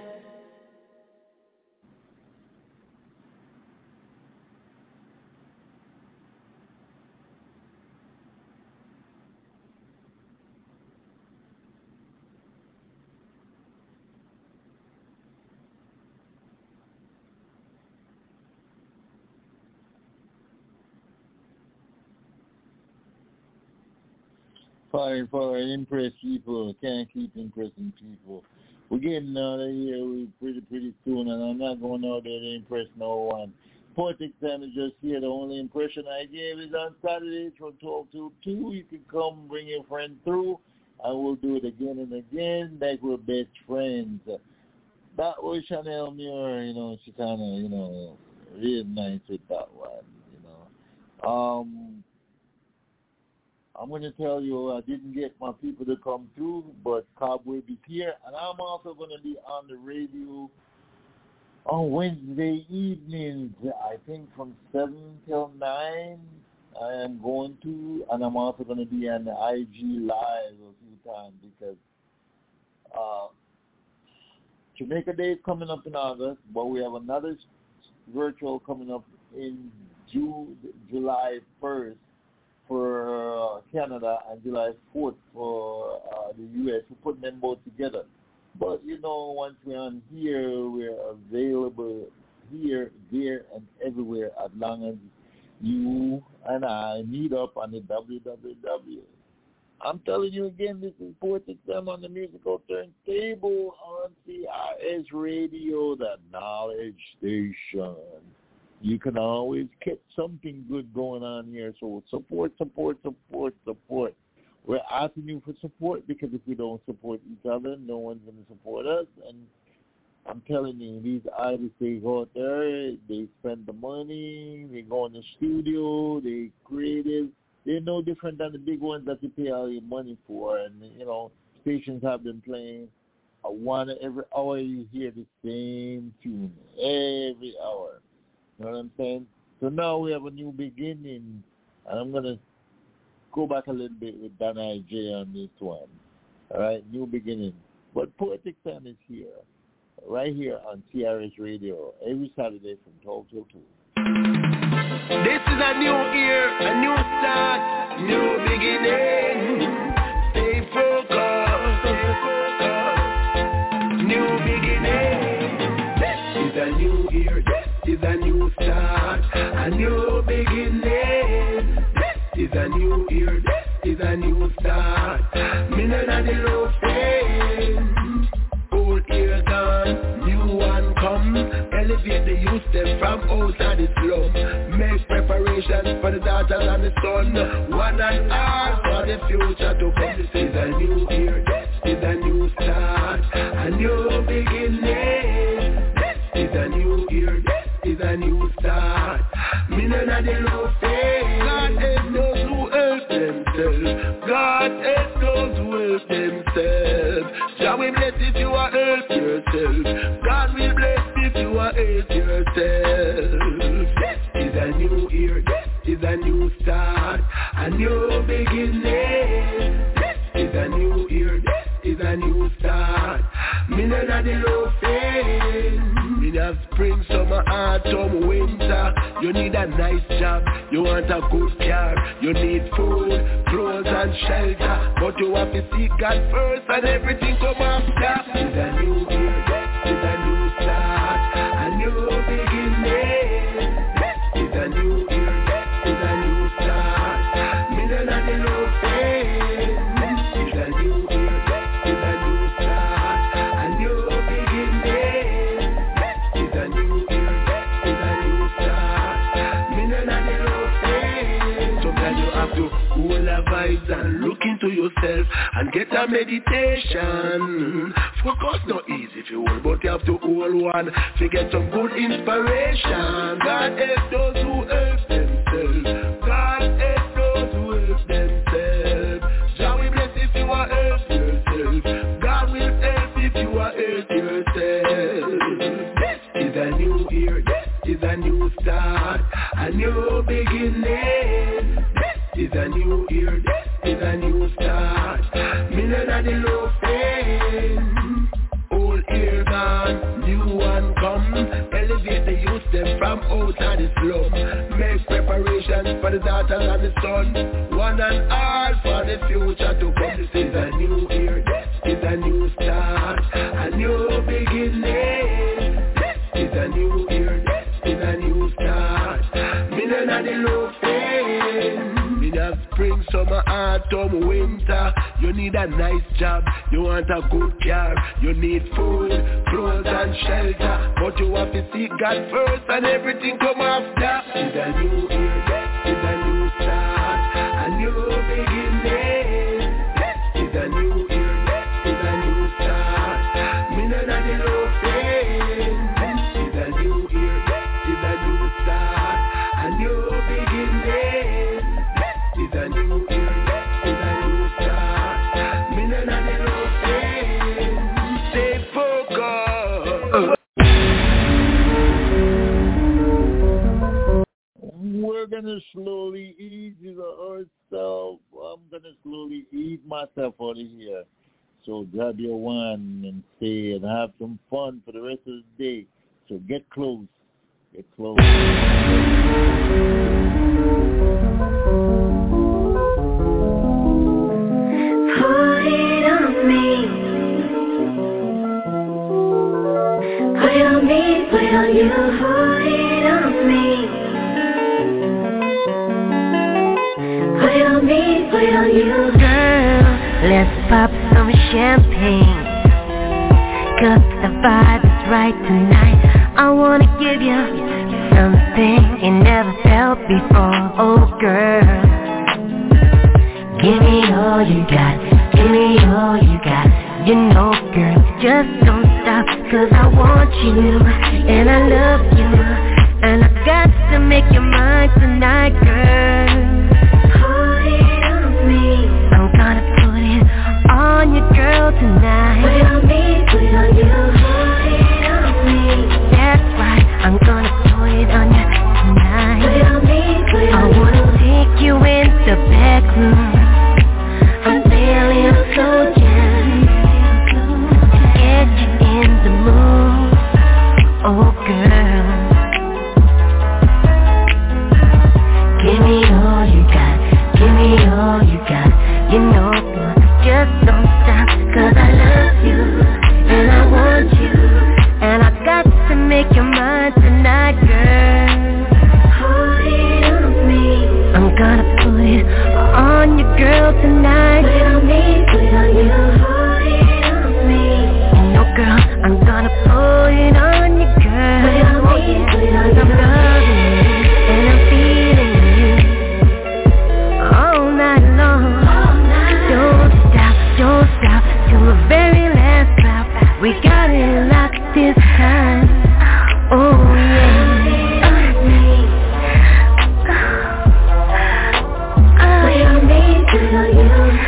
Fine, fine, impress people. Can't keep impressing people. We're getting out of here pretty, pretty soon, and I'm not going out there to impress no one. Poetic Time is just here. The only impression I gave is on Saturdays from twelve to two. You can come, bring your friend through, and we'll do it again and again like we're best friends. That was Chanel Muir, you know, she kind of, you know, real nice with that one, you know. Um... I'm going to tell you I didn't get my people to come through, but Cobweb is here. And I'm also going to be on the radio on Wednesday evenings, I think from seven till nine. I am going to, and I'm also going to be on the I G Live a few times because uh, Jamaica Day is coming up in August, but we have another virtual coming up in June, July first. For uh, Canada and July fourth for uh, the U S. We're putting them both together. But, you know, once we're on here, we're available here, there, and everywhere as long as you and I meet up on the W W W. I'm telling you again, this is Poetic Time on the Musical Turntable on C R S Radio, the Knowledge Station. You can always get something good going on here. So support, support, support, support. We're asking you for support because if we don't support each other, no one's going to support us. And I'm telling you, these artists, they go out there, they spend the money, they go in the studio, they creative. They're no different than the big ones that you pay all your money for. And, you know, stations have been playing. I want every hour you hear the same tune. Every hour. You know what I'm saying? So now we have a new beginning, and I'm going to go back a little bit with Dan I J on this one. All right, new beginning. But Poetic Time is here, right here on T R S Radio, every Saturday from twelve till two. This is a new year, a new start, new beginning. Stay focused, stay focused. New beginning. This is a new year. This is a new start, a new beginning. This is a new year, this is a new start. Me none of the low fame. Old year gone, new one come. Elevate the youth them from outside the slum. Make preparations for the daughters and the son. One and all for the future to come. This is a new year, this is a new start, a new beginning. This is a new year, this is a new start. Me none of the low fame. God help those who help themselves. God help those who help themselves. Jah will bless if you are help yourself. God will bless if you are help yourself. This is a new year, this is a new start, a new beginning. This is a new year, this is a new start. Me none of the low fame. Me have spring, summer, autumn, winter. You need a nice job, you want a good car. You need food, clothes and shelter. But you have to seek God first and everything come after. It's a new year, it's a new start, a new beginning. It's a new year, it's a new start. Me none of the low fame. It's a new year, it's a new start, a new beginning. It's a new year, it's a new start. Me none of the low fame. Sometimes you have to hold a vibes and look into yourself and get a meditation. Focus not easy if you hold, but you have to hold one to get some good inspiration. God help those who help themselves. God help those who help themselves. Jah will bless if you are help yourself. God will help if you are a new beginning. This is a new year, this is a new start. Million of the low fame, old year gone, new one come. Elevate the youth them from out of the slum. Make preparations for the daughters and the son. One and all for the future to come. This is a new year, this is a new start, a new beginning. This is a new year, this is a new start. Million of the low fame. Spring, summer, autumn, winter. You need a nice job, you want a good car. You need food, clothes and shelter. But you have to seek God first and everything come after. It's a new year, it's a new start, a new beginning. It's a new year, it's a new start. Me none of the low fame. It's a new year, it's a new start, a new beginning. It's a new year, it's a new start. Me none of the low fame. Stay focused. We're gonna slowly ease ourselves. I'm gonna slowly ease myself out of here. So grab your one and stay and have some fun for the rest of the day. So get close. Get close. Put it on me. Put it on me, put it on you. Put it on me. Put it on me, put it on you. Girl, let's pop some champagne. Cause the vibe is right tonight. I wanna give you something you never felt before. Oh girl, give me all you got, give me all you got. You know girl, just don't stop. Cause I want you, and I love you, and I got to make you mine tonight, girl. Put it on me. I'm gonna put it on you, girl, tonight. Put it on me, put it on you. Put it on me. That's right, I'm gonna put it on you tonight. Put it on me, put it on you. I wanna take you in the back room. I'm feeling so jammed. Get you in the mood, oh girl. Give me all you got, give me all you got. You know, just don't stop. Cause I love you, and I want you, and I got to make you mine tonight, girl. Put it on me. I'm gonna put it on you, girl, tonight. Put it on me, put it on you. Put it on me. You know, girl, I'm gonna put it on you, girl. Put it on me, put it on you. I'm loving you, and I'm feeling you all night long. All night. Don't stop, don't stop till the very last drop. We got it locked this time. Oh yeah. Put it on me, put it on you.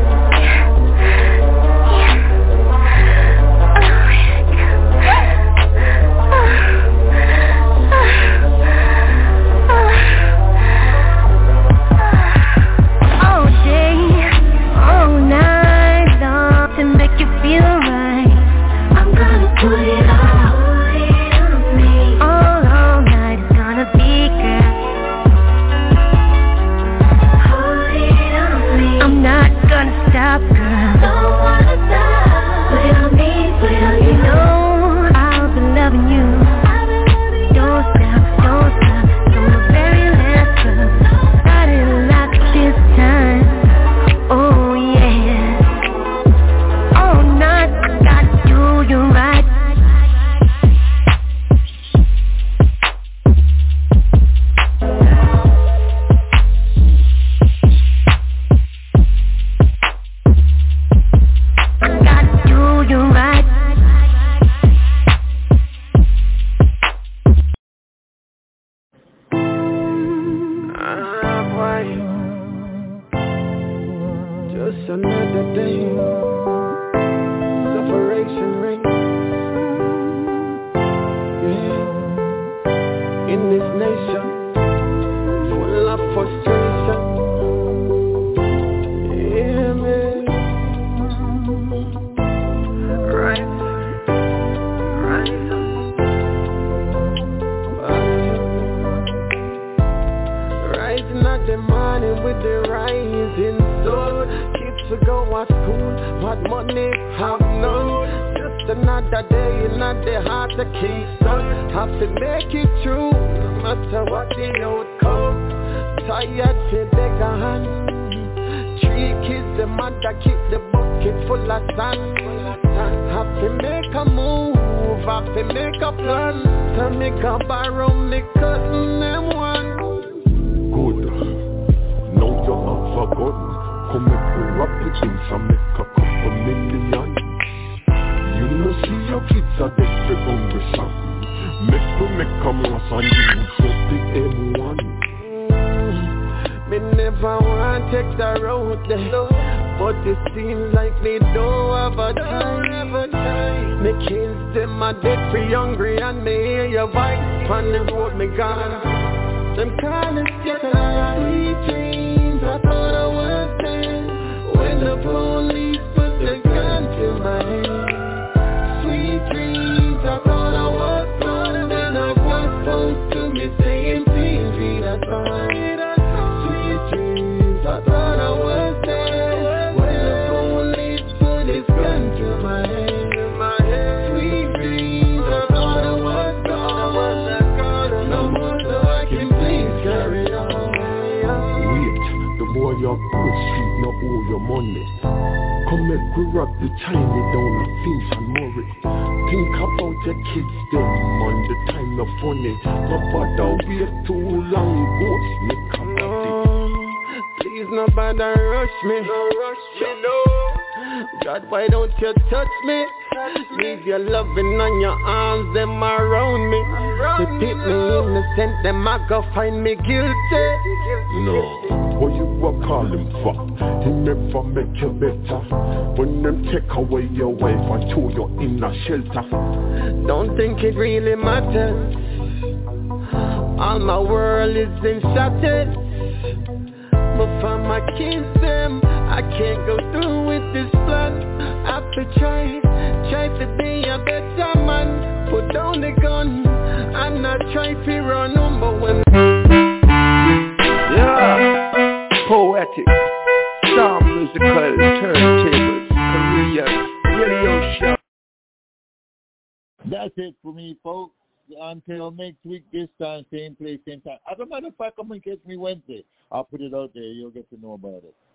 Put it on, put it on me. All, all night it's gonna be good. Put it on me. I'm not gonna stop, girl. Don't wanna stop. Put it on me, put it on you. You know I'll be loving you. Don't stop, don't stop. From the very last drop. Got it locked this time. Oh yeah. All night I gotta do you right. Another day, separation ring, yeah, in this nation, another day, another heart to Kingston. Have to make it through, no matter what the outcome. Tired to beg a hand. Three kids, the mother keep the bucket full of sand. Have to make a move, have to make a plan. To make a borrow, me cutting them one. Good, now you have a gun. Come make me rap the things and make a couple million. You know see your kids are desperate hungry son. Make me make a mass and you just the M one. Me never want to take the road there, but it seems like they don't have a time. Me kids them are dead for hungry and me hear your voice on the road me gone. Them kinda get a sweet dreams. I thought I was dead when the police put the gun to my head. Sweet dreams. I thought I was gone and then I was supposed to be saying T V. That's all. I thought I was dead when the police put his gun to my head. Sweet dreams, I thought I was gone. No more, so I can please carry on. Wait, the boy your good street no owe your money. Come make we rock the tiny down the Finch and Murray. Think about your kids them on the time no funny. No bother wait too long, ghost make a body. Please nobody rush me, no rush me, no. God, why don't you touch me? Leave your loving on your arms, them around me. They pick me innocent, them I go find me guilty. No, what you were calling for? He never make you better. When them take away your wife and throw you in a shelter. Don't think it really matters. All my world is in shattered. But for my kids them, I can't go through with this plan. I've to try, try to be a better man. Put down the gun, I'm not trying to run number one. Yeah, poetic, sound musical, turntables, Korean, radio show. That's it for me, folks. Until next week, this time, same place, same time. As a matter of fact, come and catch me Wednesday. I'll put it out there. You'll get to know about it.